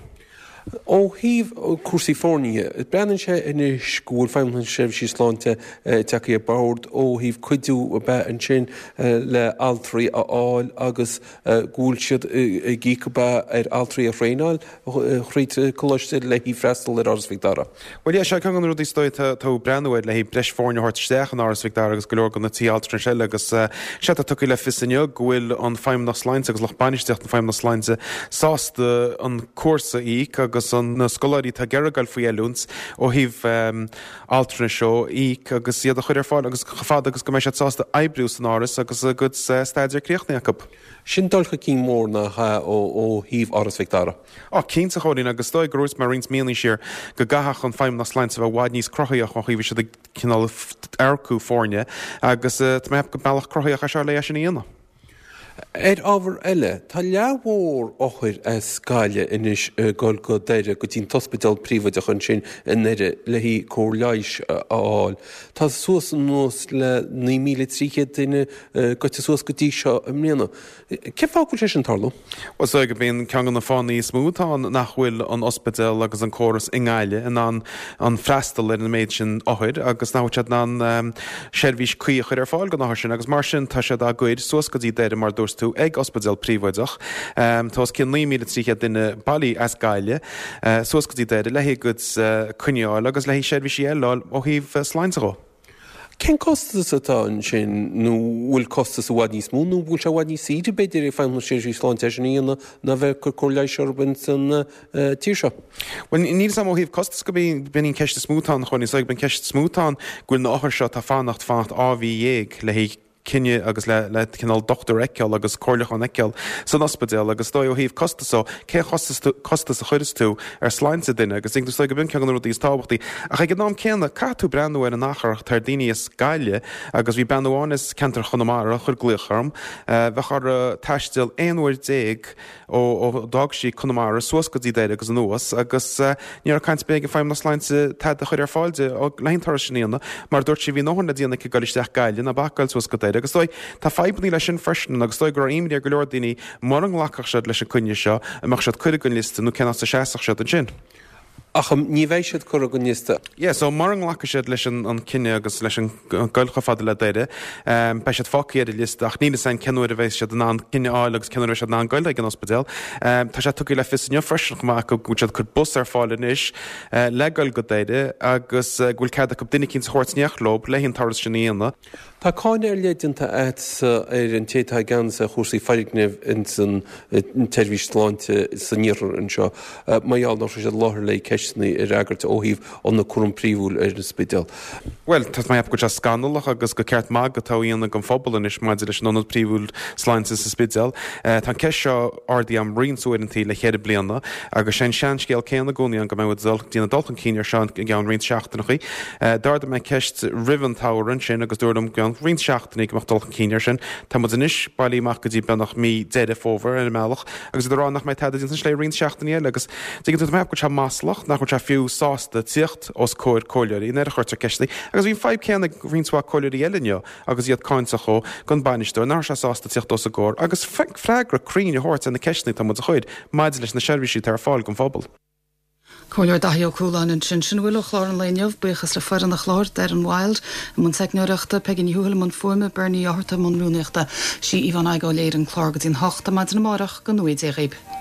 Speaker 15: Ó híh cuasaí fórne, breann sé ina scúil feimhan sibh sí sláinte teí a bord ó híh cuiidú a bheith an sin le altraí a áil agus gúil siad gí go bheith ar altraí a réáil chríd choiste le hí freistal ar áras Victor.
Speaker 14: Well sé chu an rudí stoid tá breanúid le hí breis fórne hort steach an áras Victor agus go leor go na tí altra seile agus sé a tuí le fisanne ghfuil an feim na sláinte agus lech banisteach an feim na sláinte sásta an cuasa í agus agus an na scoláí tá geargal faoi eúns ó híh um, alterne seo í agus iad a chuir fáil agus chafád agus go mééis sásta ebrú san áras agus a go uh, staidir críochnaíach.
Speaker 15: Sin dulcha cí mór na ha ó ó híh áras Victara.
Speaker 14: Á cín sa choín agus dóid grús mar rins míí sér go gathach an feim na slein sa bh bhád níos crochaíoch ó híh se cinál aircú fórne agus uh, mé go bailach crochaíoch a se lei sin íana.
Speaker 15: Er ábhar eile, tá leabhór óchuir a scáile inis gáil go deire go tín hospital príomhaide chun sin in neidir le hí cór leis áil. Tá suas an nós le ní míle tríchéad duine go te suas go dtí seo am mléana. Ce fáil sé an tarlú?
Speaker 14: Was go bíon cean na fánaí smútá nachhfuil an hospital agus an choras ináile in an an freistal in na méid sin áhuiid agus nátead ná um, seirbhís cuiochuir ar fáil go náthir sin agus mar sin tá sé a gcuid suas go dtí deire mar dús tú ag hospital príomhaideach. Um, Tás cin ní míle tríchéad duine bailí as gaiile uh, suas go dtí deire le hí go uh, cuineáil agus le hí seirbhísí eáil ó híh sláinteá.
Speaker 15: Cén costas atá an sin nó bhfuil costas a bhhaid níos mú nó bhfuil se bhhaid níos idir beidir i fáimú sé sláinte sin íana na bheith chu cór leis seorbin san tíir seo.
Speaker 14: Well ní sam híh costas go bíon bin ceiste smútán chuin is ag ben ceist smútán gúil na áthir seo tá fánacht fácht á bhí dhéag le hí cinne agus le le cinál doctor eiceil agus cóirlach an eiceil san ospedal agus dó híh costasá cé costas a chuiris tú ar sláinte duine agus ing go bin cean rudí tábhachttaí a chu gnám céanna catú breanú ar an nachar tar daine is gaiile agus bhí benúáin is centar chunamara a chur glucharm bheit chu taistil éonhir déag ó dag sí chunamara suas go dtí déide agus an nuas agus níar caiint be feim na sláinte tead a chuir ar fáilte ó leontar sinnéanana mar dúirt sé bhí nóhanna díanana go gaiisteach gaiile na bacail suas go déide agus dói tá feibní leis sin freisin agus dói gur imí go leor daoine mar an lachach sead leis an cuine seo amach sead chuide gon liste nó cená sa séach sead an sin.
Speaker 15: Ach ní bhéh siad chu go níosta.
Speaker 14: Ié, so mar an lacha siad leis an cinine agus leis an goilcha fada le déide, Bei siad fácéad i list ach nína san cenúir a bhééis siad an cinine áil agus cenúir siad an goilda an ospedal. Tá sé tuí le fisinne freisin go go gútead chur bus ar fáilin is legail go déide agus ghfuil cead go duine cinn chóirtneach lob le hín taras sin íana.
Speaker 15: Tá cáin ar léidirnta éit ar an tétá gan a chósaí feighneh in san tervís sláinte san níar an seo, maiall ná sé láthir le ceisna ar agart óhíh an na chum príomhúil ar na spidal.
Speaker 14: Well, tá mai go se scandalach agus go ceart má go táíonna go fphobal is maidir leis nó príomhúil sláinte sa spidal. Tá ce seo ardí am rionsúintí le chéad blianana agus sé sean scéal céanna gcóí an go mé dína dulchan cíar seán gan rion seachtainnachaí. Darda me ceist rihantáin sin agus dúm gan rin seachtainnig goach dulchan cíar sin, Tá mu inis bailíach go dtí benach mí déide fóver in meach, agus ránach mé teidir dín lé rin seachtainine agus tú me go se máslach nach chu se fiú sásta tíocht os cóir choirí ne chuirte ceistí, agus bhín feib céanna rinsá choirí eilenne agus iad caiinsa cho gon bainisteú ná se sásta tíocht os a ggóir, agus freigra críne hort in na ceisna tá mu a chuid maidir leis na seirbhísí tar fáil gon fphobal.
Speaker 1: Coir daío cúláin in sin sin bhfuil chlár an leineh buchas le fear an na chláir ar an bhil man seicneoireachta pe gin thuúil man fuime berní áharta man rúneachta sí Ivan aigá léir an chlár go dtín hochta maid na marach go nuid é réib.